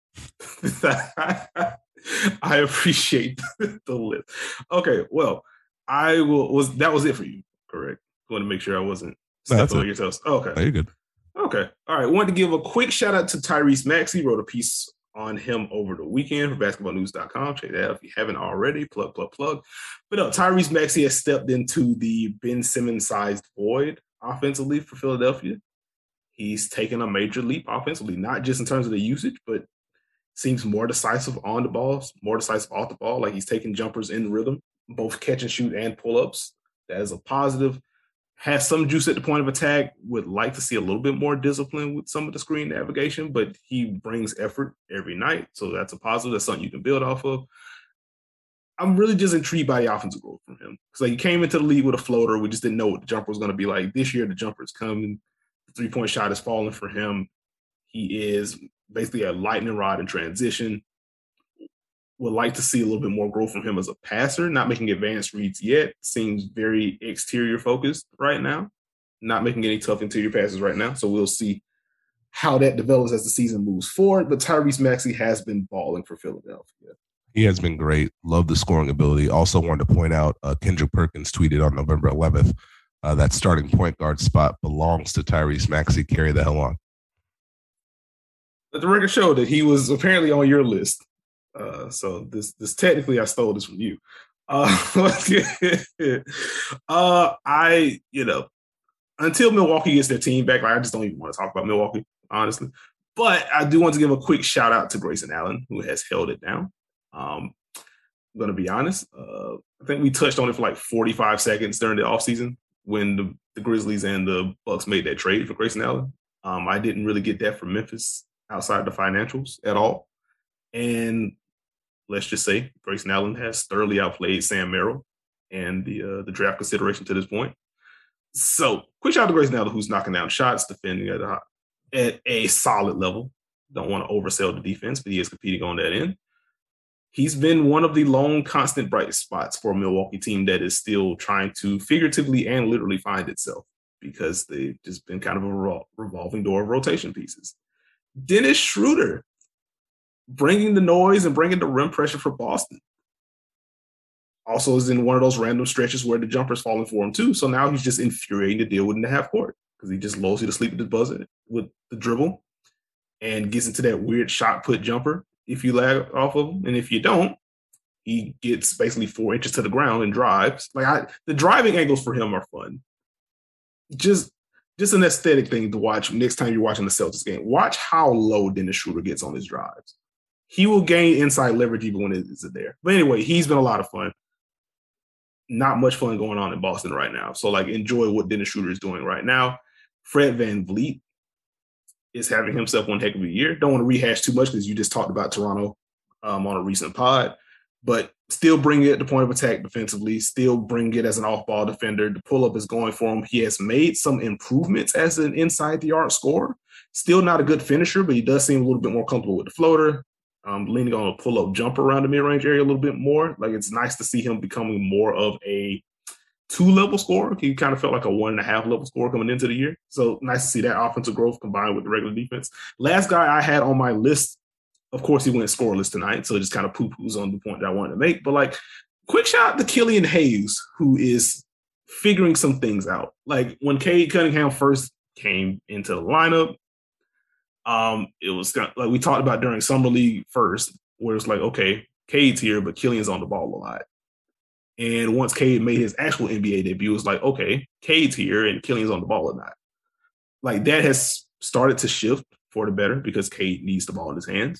I appreciate the list. Okay, well, I will. Was that was it for you? Correct. I want to make sure I wasn't stepping no, on your toes. Okay, no, you're good. Okay, all right. Wanted to give a quick shout out to Tyrese Maxey. Wrote a piece on him over the weekend for basketball news dot com. Check that out if you haven't already. Plug, plug, plug. But no, Tyrese Maxey has stepped into the Ben Simmons-sized void offensively for Philadelphia. He's taken a major leap offensively, not just in terms of the usage, but seems more decisive on the ball, more decisive off the ball. Like he's taking jumpers in rhythm, both catch and shoot and pull-ups. That is a positive. Has some juice at the point of attack. Would like to see a little bit more discipline with some of the screen navigation, but he brings effort every night. So that's a positive. That's something you can build off of. I'm really just intrigued by the offensive growth from him. Because like he came into the league with a floater. We just didn't know what the jumper was going to be like. This year, the jumper is coming. The three-point shot is falling for him. He is basically a lightning rod in transition. Would like to see a little bit more growth from him as a passer, not making advanced reads yet. Seems very exterior focused right now, not making any tough interior passes right now. So we'll see how that develops as the season moves forward. But Tyrese Maxey has been balling for Philadelphia. He has been great. Love the scoring ability. Also wanted to point out uh, Kendrick Perkins tweeted on November eleventh uh, that starting point guard spot belongs to Tyrese Maxey. Carry the hell on. But the record showed that he was apparently on your list. Uh, so this this technically I stole this from you. Uh, uh, I you know until Milwaukee gets their team back, like, I just don't even want to talk about Milwaukee, honestly. But I do want to give a quick shout out to Grayson Allen, who has held it down. Um, I'm going to be honest. Uh, I think we touched on it for like forty-five seconds during the offseason when the, the Grizzlies and the Bucks made that trade for Grayson Allen. Um, I didn't really get that from Memphis outside the financials at all. And let's just say Grayson Allen has thoroughly outplayed Sam Merrill and the uh, the draft consideration to this point. So, quick shout out to Grayson Allen, who's knocking down shots, defending at a, at a solid level. Don't want to oversell the defense, but he is competing on that end. He's been one of the lone constant bright spots for a Milwaukee team that is still trying to figuratively and literally find itself because they've just been kind of a revolving door of rotation pieces. Dennis Schroeder, bringing the noise and bringing the rim pressure for Boston. Also is in one of those random stretches where the jumper's falling for him too. So now he's just infuriating to deal with in the half court because he just lulls you to sleep with the buzzer with the dribble and gets into that weird shot put jumper if you lag off of him. And if you don't, he gets basically four inches to the ground and drives. Like I, the driving angles for him are fun. Just just an aesthetic thing to watch next time you're watching the Celtics game. Watch how low Dennis Schroeder gets on his drives. He will gain inside leverage even when it isn't there. But anyway, he's been a lot of fun. Not much fun going on in Boston right now. So, like, enjoy what Dennis Schroeder is doing right now. Fred VanVleet is having himself one heck of a year. Don't want to rehash too much because you just talked about Toronto um, on a recent pod. But still bring it at the point of attack defensively. Still bring it as an off-ball defender. The pull-up is going for him. He has made some improvements as an inside-the-arc scorer. Still not a good finisher, but he does seem a little bit more comfortable with the floater. Um, leaning on a pull-up jumper around the mid-range area a little bit more. Like, it's nice to see him becoming more of a two-level scorer. He kind of felt like a one-and-a-half-level scorer coming into the year. So nice to see that offensive growth combined with the regular defense. Last guy I had on my list, of course, he went scoreless tonight, so it just kind of poo-poos on the point that I wanted to make. But, like, quick shout out to Killian Hayes, who is figuring some things out. Like, when Cade Cunningham first came into the lineup, Um, it was kind of, like we talked about during Summer League first, where it's like, okay, Cade's here, but Killian's on the ball a lot. And once Cade made his actual N B A debut, it's like, okay, Cade's here and Killian's on the ball or not. Like, that has started to shift for the better because Cade needs the ball in his hands.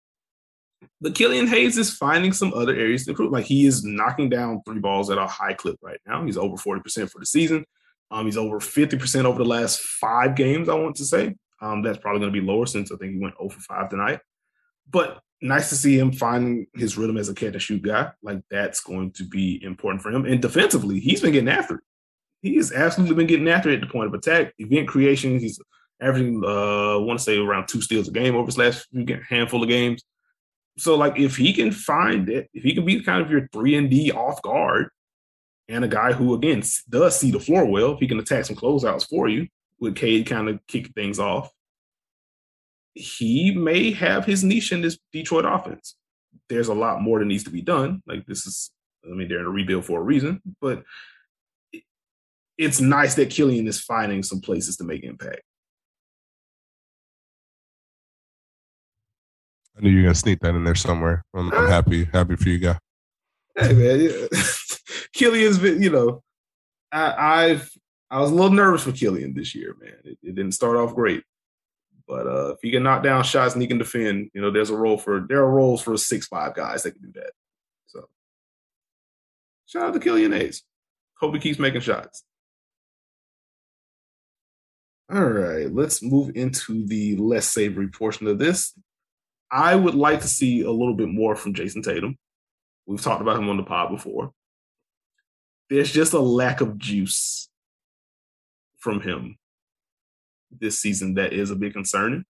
But Killian Hayes is finding some other areas to improve. Like, he is knocking down three balls at a high clip right now. He's over forty percent for the season. Um, he's over fifty percent over the last five games, I want to say. Um, that's probably going to be lower since I think he went zero for five tonight. But nice to see him finding his rhythm as a catch-and-shoot guy. Like, that's going to be important for him. And defensively, he's been getting after it. He has absolutely been getting after it at the point of attack. Event creation, he's averaging, uh, I want to say, around two steals a game over his last handful of games. So, like, if he can find it, if he can be kind of your three and D off guard and a guy who, again, does see the floor well, if he can attack some closeouts for you, with Cade kind of kick things off, he may have his niche in this Detroit offense. There's a lot more that needs to be done. Like, this is, I mean, they're in a rebuild for a reason, but it's nice that Killian is finding some places to make impact. I knew you were gonna sneak that in there somewhere. I'm, I'm happy, happy for you, guy. Hey man, yeah. Killian's been, you know, I, I've I was a little nervous for Killian this year, man. It, it didn't start off great, but uh, if he can knock down shots and he can defend, you know, there's a role for there are roles for six five guys that can do that. So, shout out to Killian Hayes. Hope he keeps making shots. All right, let's move into the less savory portion of this. I would like to see a little bit more from Jason Tatum, We've talked about him on the pod before. There's just a lack of juice from him this season that is a bit concerning.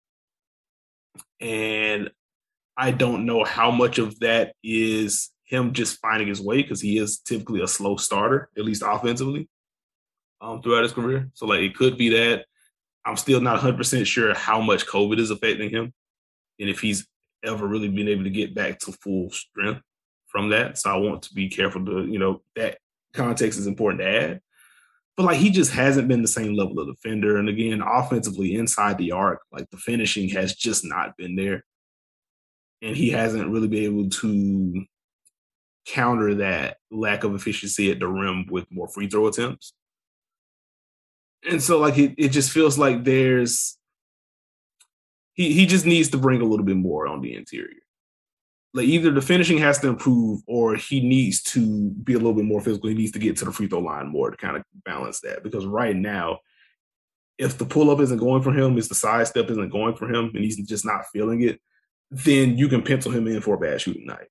And I don't know how much of that is him just finding his way, because he is typically a slow starter, at least offensively, um, throughout his career. So, like, it could be that. I'm still not one hundred percent sure how much COVID is affecting him and if he's ever really been able to get back to full strength from that. So I want to be careful to, you know, that context is important to add. But, like, he just hasn't been the same level of defender. And, again, offensively inside the arc, like, the finishing has just not been there. And he hasn't really been able to counter that lack of efficiency at the rim with more free throw attempts. And so, like, it, it just feels like there's he he just needs to bring a little bit more on the interior. Like, either the finishing has to improve or he needs to be a little bit more physical. He needs to get to the free throw line more to kind of balance that. Because right now, if the pull-up isn't going for him, if the side step isn't going for him, and he's just not feeling it, then you can pencil him in for a bad shooting night.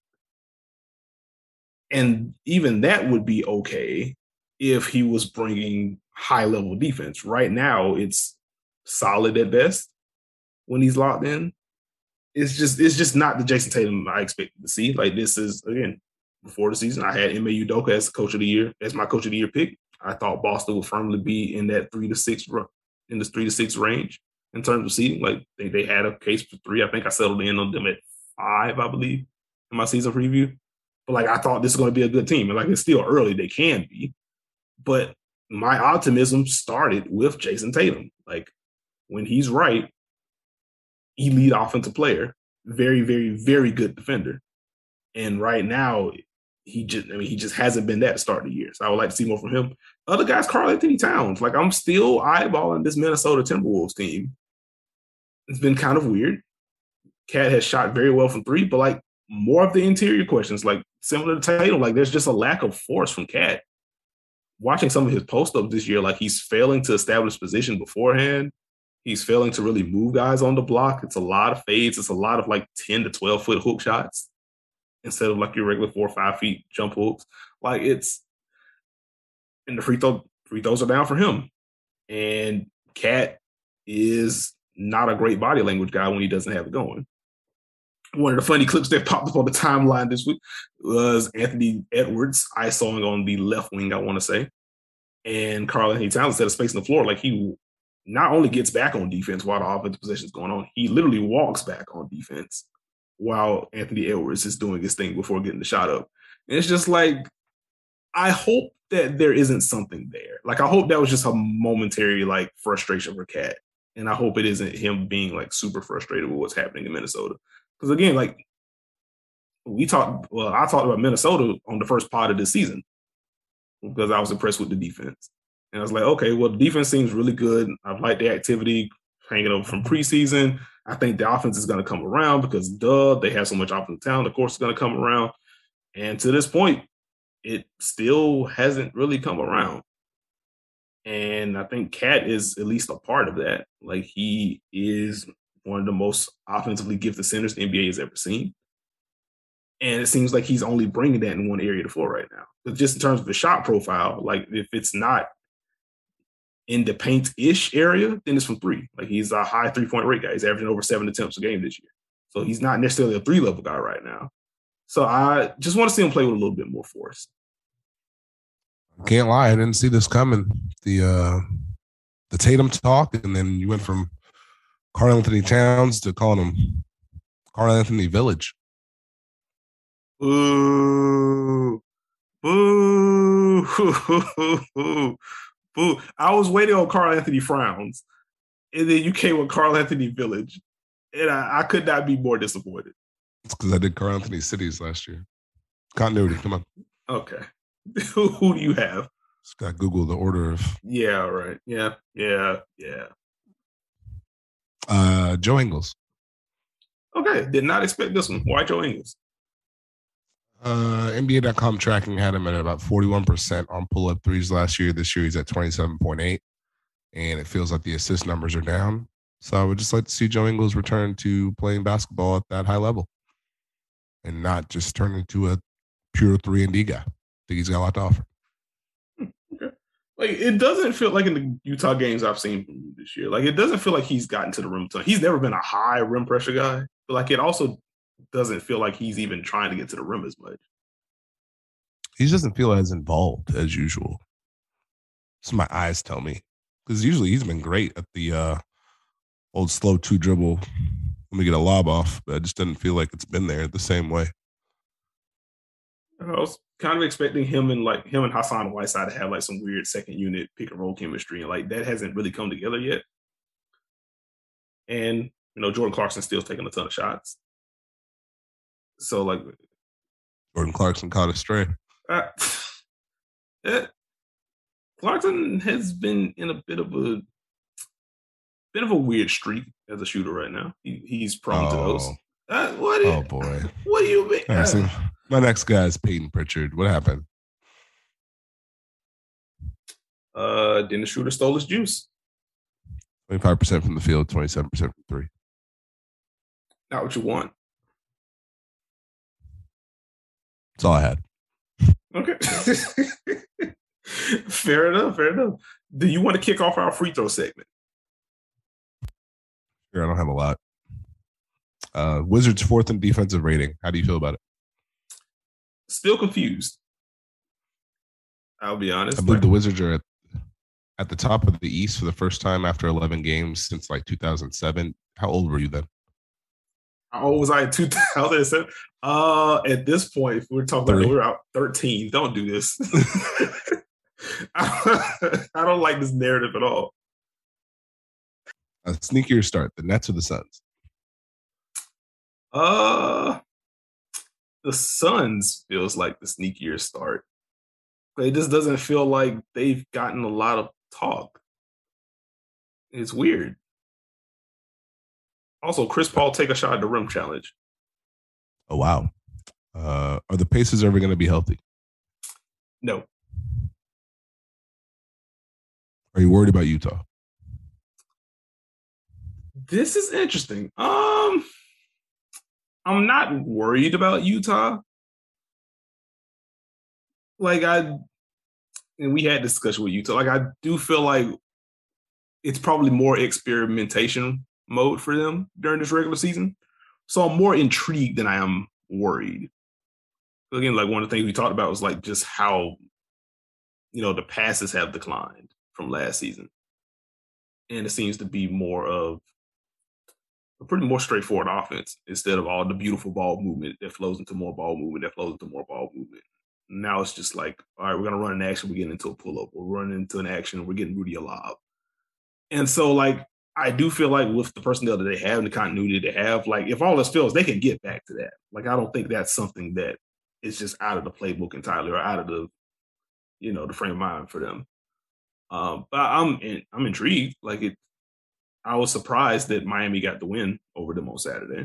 And even that would be okay if he was bringing high-level defense. Right now, it's solid at best when he's locked in. It's just it's just not the Jayson Tatum I expected to see. Like, this is, again, before the season, I had Ime Udoka as coach of the year, as my coach of the year pick. I thought Boston would firmly be in that three to six in this three to six range in terms of seeding. Like, they, they had a case for three. I think I settled in on them at five, I believe, in my season preview. But, like, I thought this was going to be a good team. And, like, it's still early. They can be. But my optimism started with Jayson Tatum. Like, when he's right, elite offensive player, very, very, very good defender. And right now, he just, I mean, he just hasn't been that to start the year. So I would like to see more from him. Other guys, Karl-Anthony Towns. Like, I'm still eyeballing this Minnesota Timberwolves team. It's been kind of weird. Cat has shot very well from three, but, like, more of the interior questions, like, similar to Tatum, like, there's just a lack of force from Cat. Watching some of his post-ups this year, like, he's failing to establish position beforehand. He's failing to really move guys on the block. It's a lot of fades. It's a lot of, like, ten to twelve foot hook shots instead of, like, your regular four or five feet jump hooks. Like, it's – and the free throw free throws are down for him. And Cat is not a great body language guy when he doesn't have it going. One of the funny clips that popped up on the timeline this week was Anthony Edwards isoing on the left wing, I want to say. And Karl-Anthony Towns instead of spacing the floor, like, he not only gets back on defense while the offensive possession is going on, he literally walks back on defense while Anthony Edwards is doing his thing before getting the shot up. And it's just like, I hope that there isn't something there. Like, I hope that was just a momentary, like, frustration for Cat. And I hope it isn't him being, like, super frustrated with what's happening in Minnesota. Because, again, like, we talked, well, I talked about Minnesota on the first part of this season because I was impressed with the defense. And I was like, okay, well, the defense seems really good. I like the activity hanging over from preseason. I think the offense is going to come around because, duh, they have so much offensive talent. Of course, it's going to come around. And to this point, it still hasn't really come around. And I think Cat is at least a part of that. Like, he is one of the most offensively gifted centers the N B A has ever seen. And it seems like he's only bringing that in one area of the floor right now. But just in terms of the shot profile, like, if it's not in the paint-ish area, then it's from three. Like, he's a high three-point rate guy. He's averaging over seven attempts a game this year. So he's not necessarily a three-level guy right now. So I just want to see him play with a little bit more force. Can't lie, I didn't see this coming. The uh, the Tatum talk, and then you went from Karl-Anthony Towns to calling him Karl-Anthony Village. Boo. Boo. Boo. I was waiting on Karl-Anthony Frowns, and then you came with Karl-Anthony Village, and I, I could not be more disappointed. It's because I did Karl-Anthony Cities last year. Continuity, come on. Okay. who, who do you have? Just got Google the order of. Yeah, right. Yeah, yeah, yeah. Uh, Joe Ingles. Okay, did not expect this one. Why Joe Ingles? Uh, N B A dot com tracking had him at about forty-one percent on pull-up threes last year. This year he's at twenty-seven point eight, and it feels like the assist numbers are down. So I would just like to see Joe Ingles return to playing basketball at that high level and not just turn into a pure three and D guy. I think he's got a lot to offer. Okay. Like it doesn't feel like in the Utah games I've seen from him this year. Like it doesn't feel like he's gotten to the rim ton. He's never been a high rim pressure guy, but like it also doesn't feel like he's even trying to get to the rim as much. He doesn't feel as involved as usual. So my eyes tell me, because usually he's been great at the uh, old slow two dribble. Let me get a lob off, but I just didn't feel like it's been there the same way. I was kind of expecting him and like him and Hassan Whiteside to have like some weird second unit pick and roll chemistry, and like that hasn't really come together yet. And you know, Jordan Clarkson still taking a ton of shots. So like Jordan Clarkson caught a stray. Uh, yeah, Clarkson has been in a bit of a bit of a weird streak as a shooter right now. He, he's prone oh. to those. Uh, what? Oh boy! What do you mean? Right, so my next guy is Peyton Pritchard. What happened? Uh, Dennis Schroeder stole his juice. Twenty-five percent from the field, twenty-seven percent from three. Not what you want. That's all I had. Okay. Fair enough. Fair enough. Do you want to kick off our free throw segment? Sure, I don't have a lot. Uh, Wizards fourth in defensive rating. How do you feel about it? Still confused. I'll be honest. I believe like, the Wizards are at, at the top of the East for the first time after eleven games since like two thousand seven. How old were you then? How old was I in two thousand seven? Uh, at this point, if we're talking about, we're out thirteen. Don't do this. I don't like this narrative at all. A sneakier start, the Nets or the Suns? Uh, the Suns feels like the sneakier start. It just doesn't feel like they've gotten a lot of talk. It's weird. Also, Chris Paul take a shot at the rim challenge. Oh, wow. Uh, are the Pacers ever going to be healthy? No. Are you worried about Utah? This is interesting. Um, I'm not worried about Utah. Like I, and we had discussion with Utah. Like I do feel like it's probably more experimentation mode for them during this regular season. So I'm more intrigued than I am worried. Again, like one of the things we talked about was like just how, you know, the passes have declined from last season. And it seems to be more of a pretty more straightforward offense instead of all the beautiful ball movement that flows into more ball movement, that flows into more ball movement. Now it's just like, all right, we're going to run an action, we're getting into a pull-up. We're running into an action, we're getting Rudy a lob. And so, like, I do feel like with the personnel that they have and the continuity they have, like, if all this fails, they can get back to that. Like, I don't think that's something that is just out of the playbook entirely or out of the, you know, the frame of mind for them. Um, but I'm in, I'm intrigued. Like, it, I was surprised that Miami got the win over them on Saturday.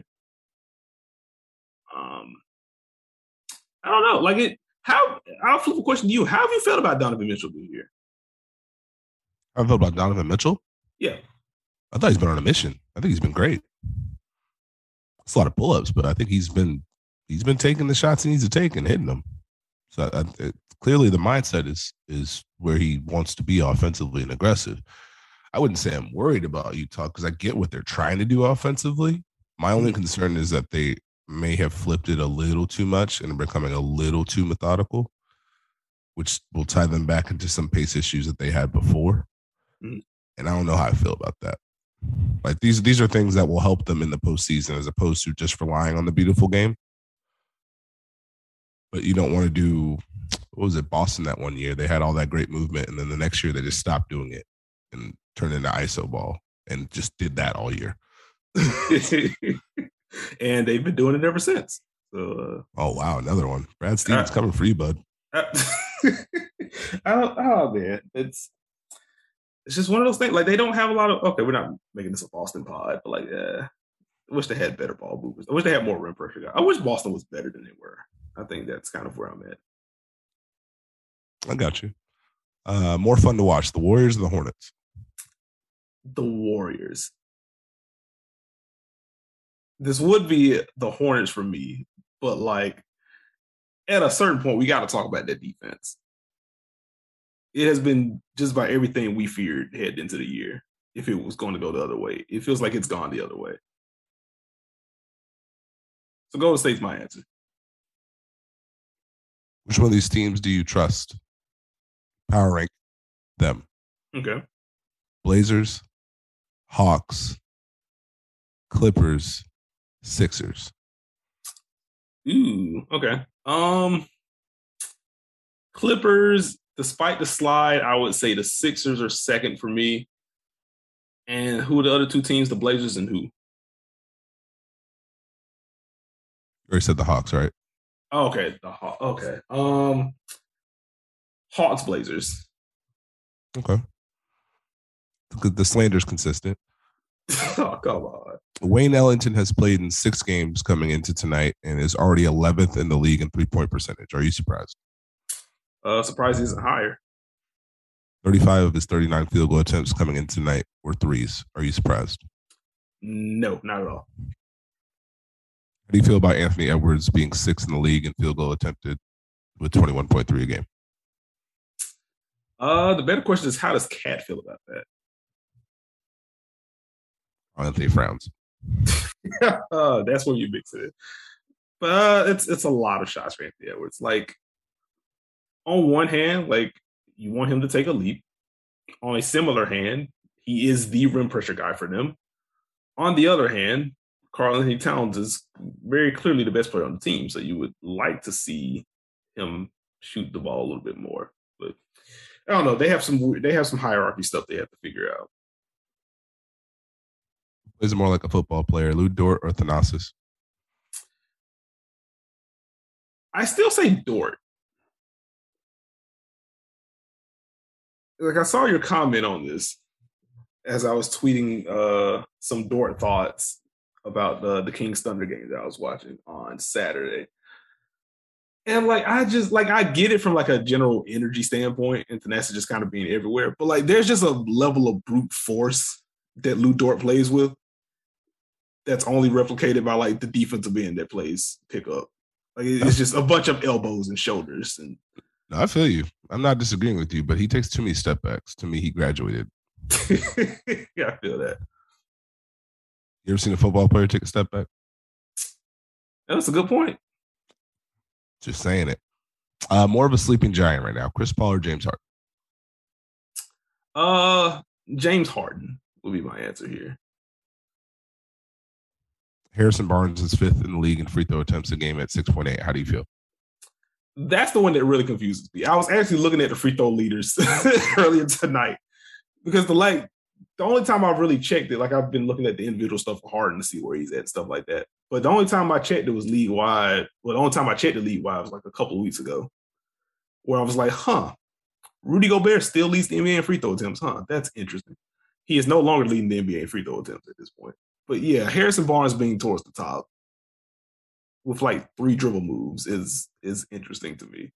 Um, I don't know. Like, it, how, I'll flip a question to you. How have you felt about Donovan Mitchell this year? How have you felt about Donovan Mitchell? Yeah. I thought he's been on a mission. I think he's been great. It's a lot of pull-ups, but I think he's been he's been taking the shots he needs to take and hitting them. So I, it, clearly the mindset is is where he wants to be offensively and aggressive. I wouldn't say I'm worried about Utah because I get what they're trying to do offensively. My only concern is that they may have flipped it a little too much and are becoming a little too methodical, which will tie them back into some pace issues that they had before. Mm-hmm. And I don't know how I feel about that. Like these, these are things that will help them in the postseason as opposed to just relying on the beautiful game. But you don't want to do, what was it, Boston that one year? They had all that great movement, and then the next year they just stopped doing it and turned into I S O ball and just did that all year. And they've been doing it ever since. So, uh, oh, wow, another one. Brad Stevens uh, coming for you, bud. Uh, I don't, oh, man. It's, It's just one of those things. Like, they don't have a lot of. Okay, we're not making this a Boston pod, but like, uh, I wish they had better ball movers. I wish they had more rim pressure. I wish Boston was better than they were. I think that's kind of where I'm at. I got you. Uh, more fun to watch: the Warriors or the Hornets? The Warriors. This would be the Hornets for me, but like, at a certain point, we got to talk about that defense. It has been just about everything we feared heading into the year. If it was going to go the other way, it feels like it's gone the other way. So Golden State's my answer. Which one of these teams do you trust? Power rank them. Okay. Blazers, Hawks, Clippers, Sixers. Ooh, okay. Um, Clippers, despite the slide, I would say the Sixers are second for me. And who are the other two teams? The Blazers and who? You already said the Hawks, right? Oh, okay. The Haw- okay. Um, Hawks, Blazers. Okay. The slander's consistent. Oh, come on. Wayne Ellington has played in six games coming into tonight and is already eleventh in the league in three-point percentage. Are you surprised? Uh, surprised he isn't higher. thirty-five of his thirty-nine field goal attempts coming in tonight were threes. Are you surprised? No, not at all. How do you feel about Anthony Edwards being sixth in the league in field goal attempted with twenty-one point three a game? Uh, the better question is, how does Cat feel about that? Anthony frowns. uh, that's where you mix it in. But uh, it's it's a lot of shots for Anthony Edwards. Like, on one hand, like, you want him to take a leap. On a similar hand, he is the rim pressure guy for them. On the other hand, Karl-Anthony Towns is very clearly the best player on the team, so you would like to see him shoot the ball a little bit more. But I don't know. They have some they have some hierarchy stuff they have to figure out. Is it more like a football player, Lu Dort or Thanasis? I still say Dort. Like, I saw your comment on this as I was tweeting uh, some Dort thoughts about the the Kings Thunder game that I was watching on Saturday. And like, I just like, I get it from like a general energy standpoint and Thanasis just kind of being everywhere. But like, there's just a level of brute force that Lu Dort plays with that's only replicated by like the defensive end that plays pickup. Like, it's just a bunch of elbows and shoulders. And no, I feel you. I'm not disagreeing with you, but he takes too many step backs. To me, he graduated. Yeah, I feel that. You ever seen a football player take a step back? That's a good point. Just saying it. Uh, more of a sleeping giant right now. Chris Paul or James Harden? Uh, James Harden will be my answer here. Harrison Barnes is fifth in the league in free throw attempts a game at six point eight. How do you feel? That's the one that really confuses me. I was actually looking at the free throw leaders earlier tonight because the like the only time I've really checked it, like I've been looking at the individual stuff for Harden to see where he's at and stuff like that. But the only time I checked it was league wide. Well, the only time I checked the league wide was like a couple of weeks ago, where I was like, huh, Rudy Gobert still leads the N B A in free throw attempts, huh? That's interesting. He is no longer leading the N B A in free throw attempts at this point. But yeah, Harrison Barnes being towards the top with like three dribble moves is is interesting to me.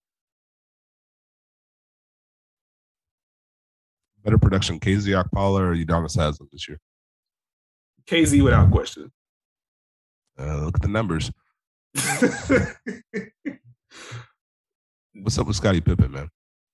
Better production, K Z Okpala or Udonis Haslem this year? K Z without question. Uh, look at the numbers. What's up with Scottie Pippen, man?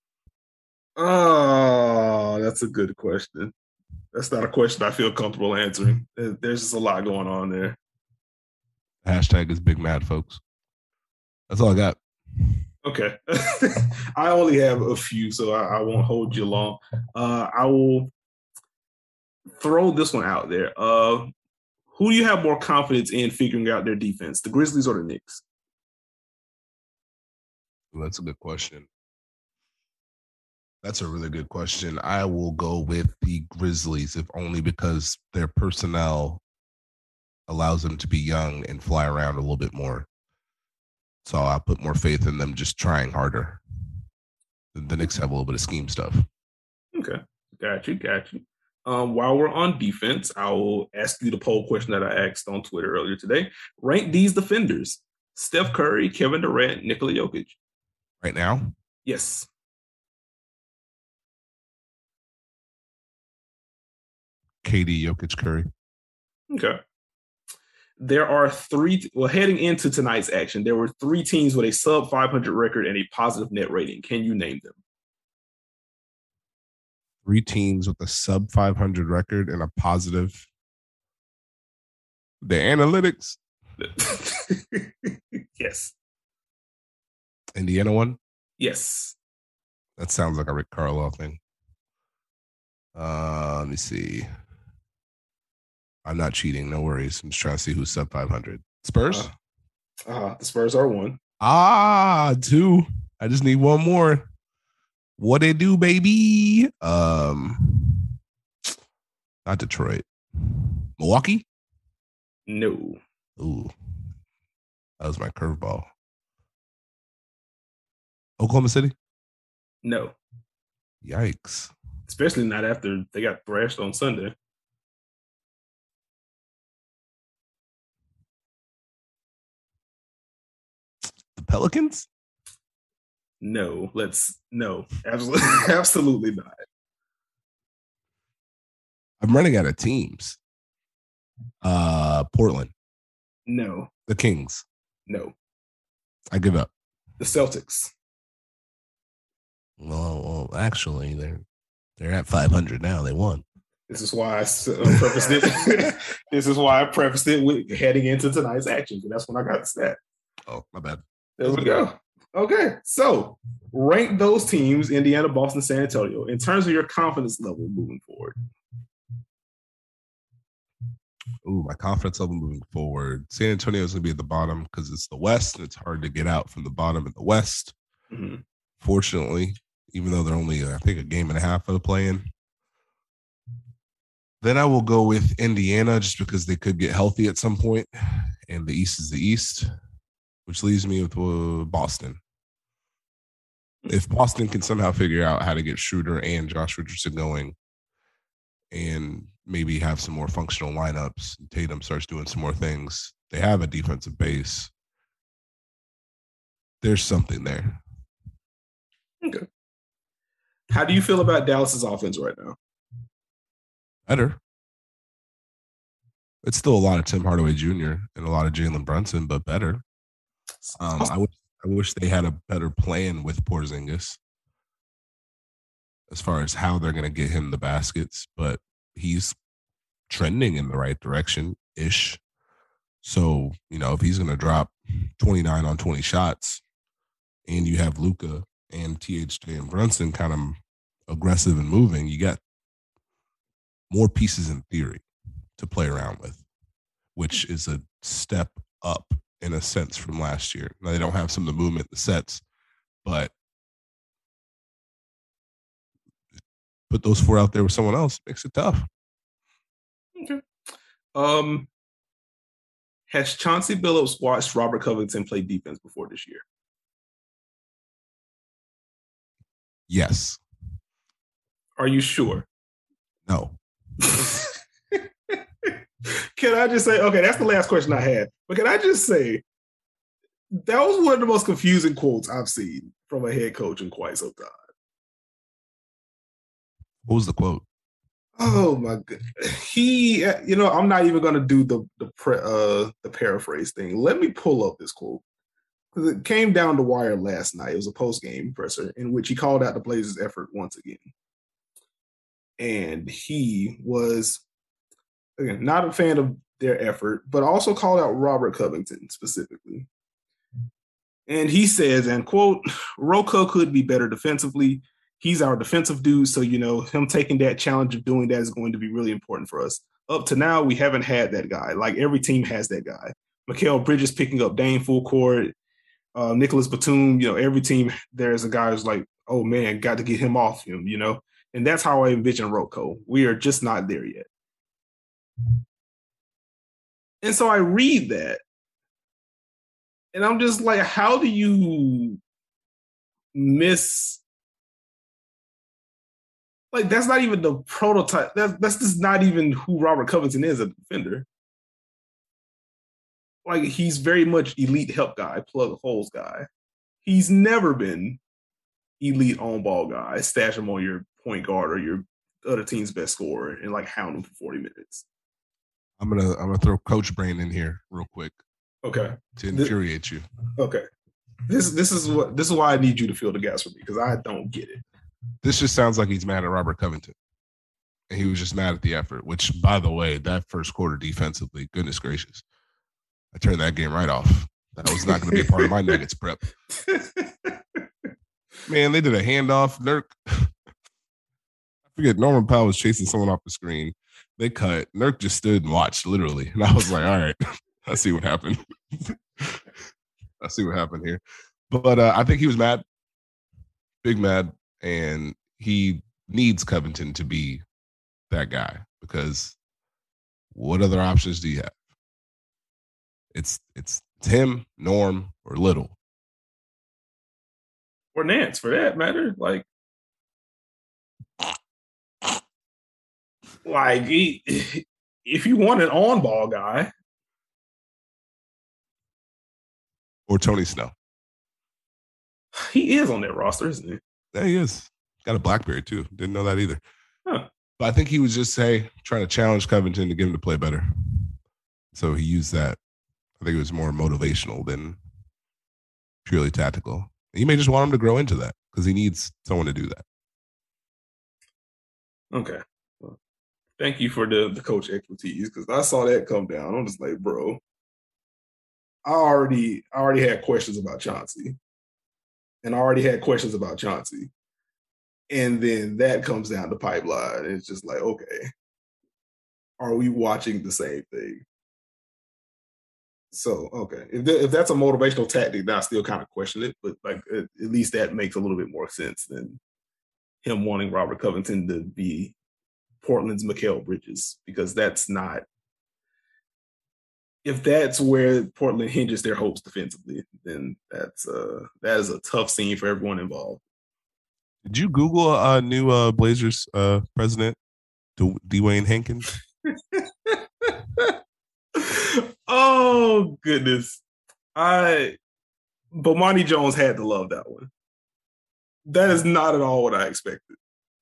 Oh, that's a good question. That's not a question I feel comfortable answering. There's just a lot going on there. Hashtag is Big Mad, folks. That's all I got. Okay. I only have a few, so I, I won't hold you long. Uh, I will throw this one out there. Uh, who do you have more confidence in figuring out their defense, the Grizzlies or the Knicks? Well, that's a good question. That's a really good question. I will go with the Grizzlies, if only because their personnel allows them to be young and fly around a little bit more. So I'll put more faith in them just trying harder. The Knicks have a little bit of scheme stuff. Okay. Got you. Got you. Um, while we're on defense, I will ask you the poll question that I asked on Twitter earlier today. Rank these defenders: Steph Curry, Kevin Durant, Nikola Jokic. Right now? Yes. K D, Jokic, Curry. Okay. There are three, well, heading into tonight's action, there were three teams with a sub five hundred record and a positive net rating. Can you name them? Three teams with a sub five hundred record and a positive. The analytics. Yes. Indiana one? Yes. That sounds like a Rick Carlisle thing. Uh, let me see. I'm not cheating. No worries. I'm just trying to see who's sub five hundred. Spurs? Uh, uh, the Spurs are one. Ah, two. I just need one more. What they do, baby? Um, not Detroit. Milwaukee? No. Ooh, that was my curveball. Oklahoma City? No. Yikes. Especially not after they got thrashed on Sunday. The Pelicans? No. Let's no. Absolutely, absolutely not. I'm running out of teams. Uh, Portland. No. The Kings. No. I give up. The Celtics. Well, well, actually, they're they're at five hundred now. They won. This is why I uh, prefaced it. This is why I prefaced it with heading into tonight's actions, and that's when I got the stat. Oh, my bad. There we go. Okay, so rank those teams: Indiana, Boston, San Antonio, in terms of your confidence level moving forward. Ooh, my confidence level moving forward. San Antonio is going to be at the bottom because it's the West, and it's hard to get out from the bottom in the West. Mm-hmm. Fortunately, even though they're only, I think, a game and a half of the play-in. Then I will go with Indiana just because they could get healthy at some point, and the East is the East, which leaves me with uh, Boston. If Boston can somehow figure out how to get Schroeder and Josh Richardson going and maybe have some more functional lineups, Tatum starts doing some more things, they have a defensive base. There's something there. Okay. How do you feel about Dallas's offense right now? Better. It's still a lot of Tim Hardaway Junior and a lot of Jalen Brunson, but better. Um, I wish I wish they had a better plan with Porzingis as far as how they're going to get him the baskets, but he's trending in the right direction ish. So, you know, if he's going to drop twenty-nine on twenty shots and you have Luka and T H J and Brunson kind of aggressive and moving, you got more pieces in theory to play around with, which is a step up in a sense from last year. Now, they don't have some of the movement, the sets, but put those four out there with someone else makes it tough. Okay. Um, has Chauncey Billups watched Robert Covington play defense before this year? Yes. Are you sure? No. Can I just say, okay, that's the last question I had. But can I just say, that was one of the most confusing quotes I've seen from a head coach in quite some time. What was the quote? Oh my god, he, you know, I'm not even going to do the the pre, uh, the paraphrase thing. Let me pull up this quote because it came down the wire last night. It was a post game presser in which he called out the Blazers' effort once again, and he was again not a fan of their effort, but also called out Robert Covington specifically. And he says, and quote, "Rocco could be better defensively. He's our defensive dude, so, you know, him taking that challenge of doing that is going to be really important for us. Up to now, we haven't had that guy. Like, every team has that guy. Mikal Bridges picking up Dame full court, uh, Nicholas Batum, you know, every team, there's a guy who's like, oh, man, got to get him off him, you know? And that's how I envision Rocco. We are just not there yet." And so I read that, and I'm just like, how do you miss... Like, that's not even the prototype. That's, that's just not even who Robert Covington is as a defender. Like, he's very much elite help guy, plug holes guy. He's never been elite on-ball guy, stash him on your point guard or your other team's best scorer and, like, hound him for forty minutes. I'm gonna I'm gonna throw Coach Brain in here real quick. Okay. To infuriate you. Okay. This this is what this is why I need you to fill the gaps for me because I don't get it. This just sounds like he's mad at Robert Covington. And he was just mad at the effort, which, by the way, that first quarter defensively, goodness gracious. I turned that game right off. That was not going to be a part of my Nuggets prep. Man, they did a handoff. Nurk, I forget, Norman Powell was chasing someone off the screen. They cut. Nurk just stood and watched, literally. And I was like, all right, I see what happened. I see what happened here. But uh, I think he was mad, big mad, and he needs Covington to be that guy because what other options do you have? It's it's, it's him, Norm, or Little. Or Nance, for that matter. Like, like he, if you want an on-ball guy. Or Tony Snell. He is on that roster, isn't he? Yeah, he is. Got a BlackBerry, too. Didn't know that either. Huh. But I think he was just, hey, trying to challenge Covington to get him to play better. So he used that. I think it was more motivational than purely tactical. You may just want him to grow into that because he needs someone to do that. Okay. Well, thank you for the, the coach expertise because I saw that come down. I'm just like, bro, I already I already had questions about Chauncey. And I already had questions about Chauncey. And then that comes down the pipeline. It's just like, okay, are we watching the same thing? So, okay, if, th- if that's a motivational tactic, then I still kind of question it. But like, at, at least that makes a little bit more sense than him wanting Robert Covington to be Portland's Mikal Bridges, because that's not. If that's where Portland hinges their hopes defensively, then that's uh, that is a tough scene for everyone involved. Did you Google a uh, new uh, Blazers uh, president, D- Dwayne Hankins? Oh goodness, I Bomani Jones had to love that one. That is not at all what I expected.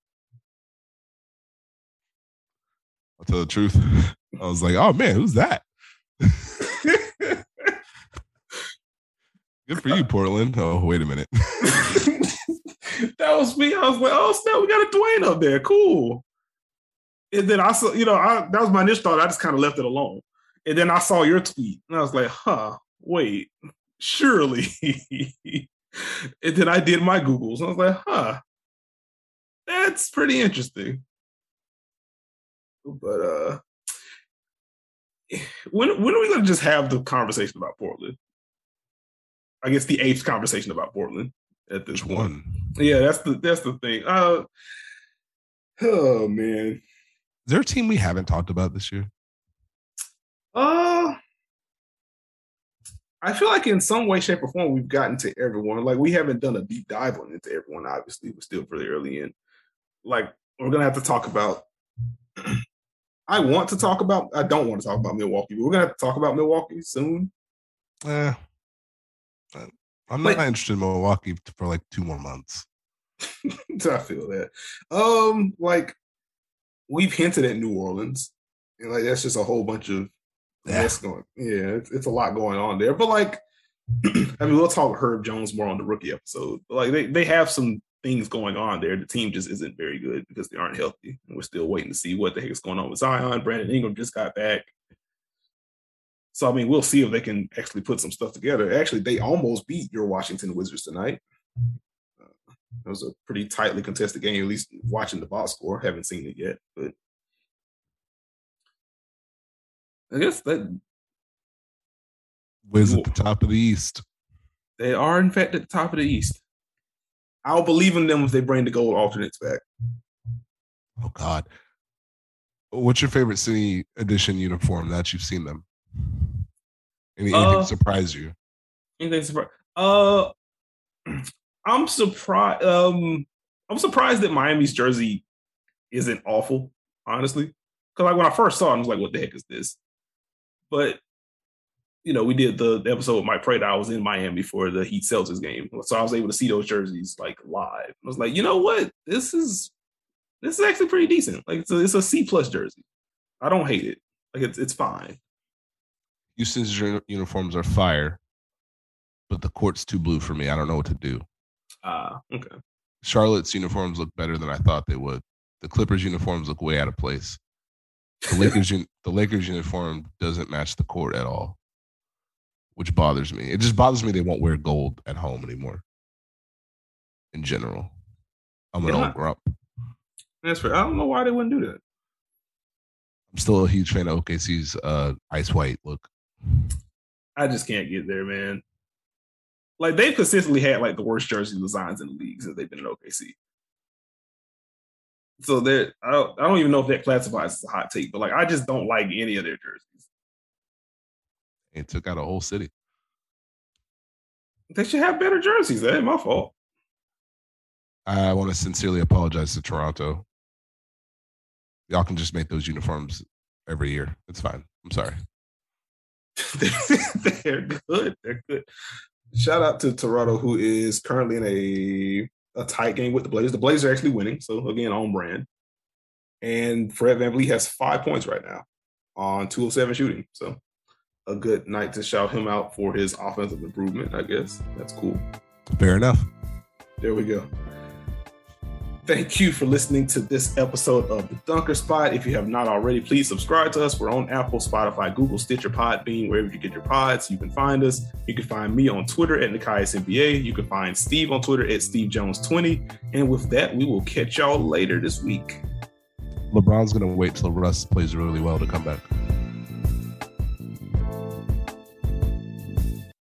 I'll tell the truth. I was like, oh man, who's that? Good for you, Portland. Oh, wait a minute. That was me. I was like, oh snap, we got a Dwayne up there. Cool. And then I saw, you know, I, that was my initial thought. I just kind of left it alone. And then I saw your tweet, and I was like, huh, wait, surely. And then I did my Googles, and I was like, huh, that's pretty interesting. But uh, when when are we going to just have the conversation about Portland? I guess the eighth conversation about Portland at this Which point. one? Yeah, that's the that's the thing. Uh, oh man, is there a team we haven't talked about this year? Uh, I feel like in some way, shape, or form, we've gotten to everyone. Like, we haven't done a deep dive on into everyone, obviously. We're still pretty early in. Like, we're going to have to talk about I want to talk about I don't want to talk about Milwaukee, but we're going to have to talk about Milwaukee soon. Eh, I'm not but, interested in Milwaukee for like two more months. I feel that. Um, like, we've hinted at New Orleans. And, like, that's just a whole bunch of Yeah, going, yeah it's, it's a lot going on there. But, like, I mean, we'll talk Herb Jones more on the rookie episode. But, like, they, they have some things going on there. The team just isn't very good because they aren't healthy. And we're still waiting to see what the heck is going on with Zion. Brandon Ingram just got back. So, I mean, we'll see if they can actually put some stuff together. Actually, they almost beat your Washington Wizards tonight. Uh, it was a pretty tightly contested game, at least watching the box score. Haven't seen it yet, but I guess that Wiz at the top of the East. They are, in fact, at the top of the East. I'll believe in them if they bring the gold alternates back. Oh, God. What's your favorite City Edition uniform that you've seen them? Any, anything uh, surprise you? Anything surprise? Uh, I'm surprised. Um, I'm surprised that Miami's jersey isn't awful, honestly. Because like when I first saw it, I was like, "What the heck is this?" But you know, we did the episode with Mike Prada. I was in Miami for the Heat Celtics game, so I was able to see those jerseys like live. I was like, you know what? This is this is actually pretty decent. Like it's a, it's a C plus jersey. I don't hate it. Like it's it's fine. Houston's uniforms are fire, but the court's too blue for me. I don't know what to do. Ah, uh, okay. Charlotte's uniforms look better than I thought they would. The Clippers uniforms look way out of place. The Lakers the Lakers uniform doesn't match the court at all, which bothers me. It just bothers me they won't wear gold at home anymore. In general, I'm an yeah, old grump. That's fair. I don't know why they wouldn't do that. I'm still a huge fan of O K C's uh, ice white look. I just can't get there, man. Like they've consistently had like the worst jersey designs in the league since they've been in O K C. So they're I don't, I don't even know if that classifies as a hot take, but like I just don't like any of their jerseys. It took out a whole city. They should have better jerseys. That ain't my fault. I want to sincerely apologize to Toronto. Y'all can just make those uniforms every year. It's fine. I'm sorry. They're good. They're good. Shout out to Toronto, who is currently in a, a tight game with the Blazers. The Blazers are actually winning, so again, on brand. And Fred VanVleet has five points right now on two of seven shooting. So a good night to shout him out for his offensive improvement, I guess. That's cool. Fair enough. There we go. Thank you for listening to this episode of The Dunker Spot. If you have not already, please subscribe to us. We're on Apple, Spotify, Google, Stitcher, Podbean, wherever you get your pods. You can find us. You can find me on Twitter at Nekias N B A. You can find Steve on Twitter at Steve Jones twenty. And with that, we will catch y'all later this week. LeBron's going to wait till Russ plays really well to come back.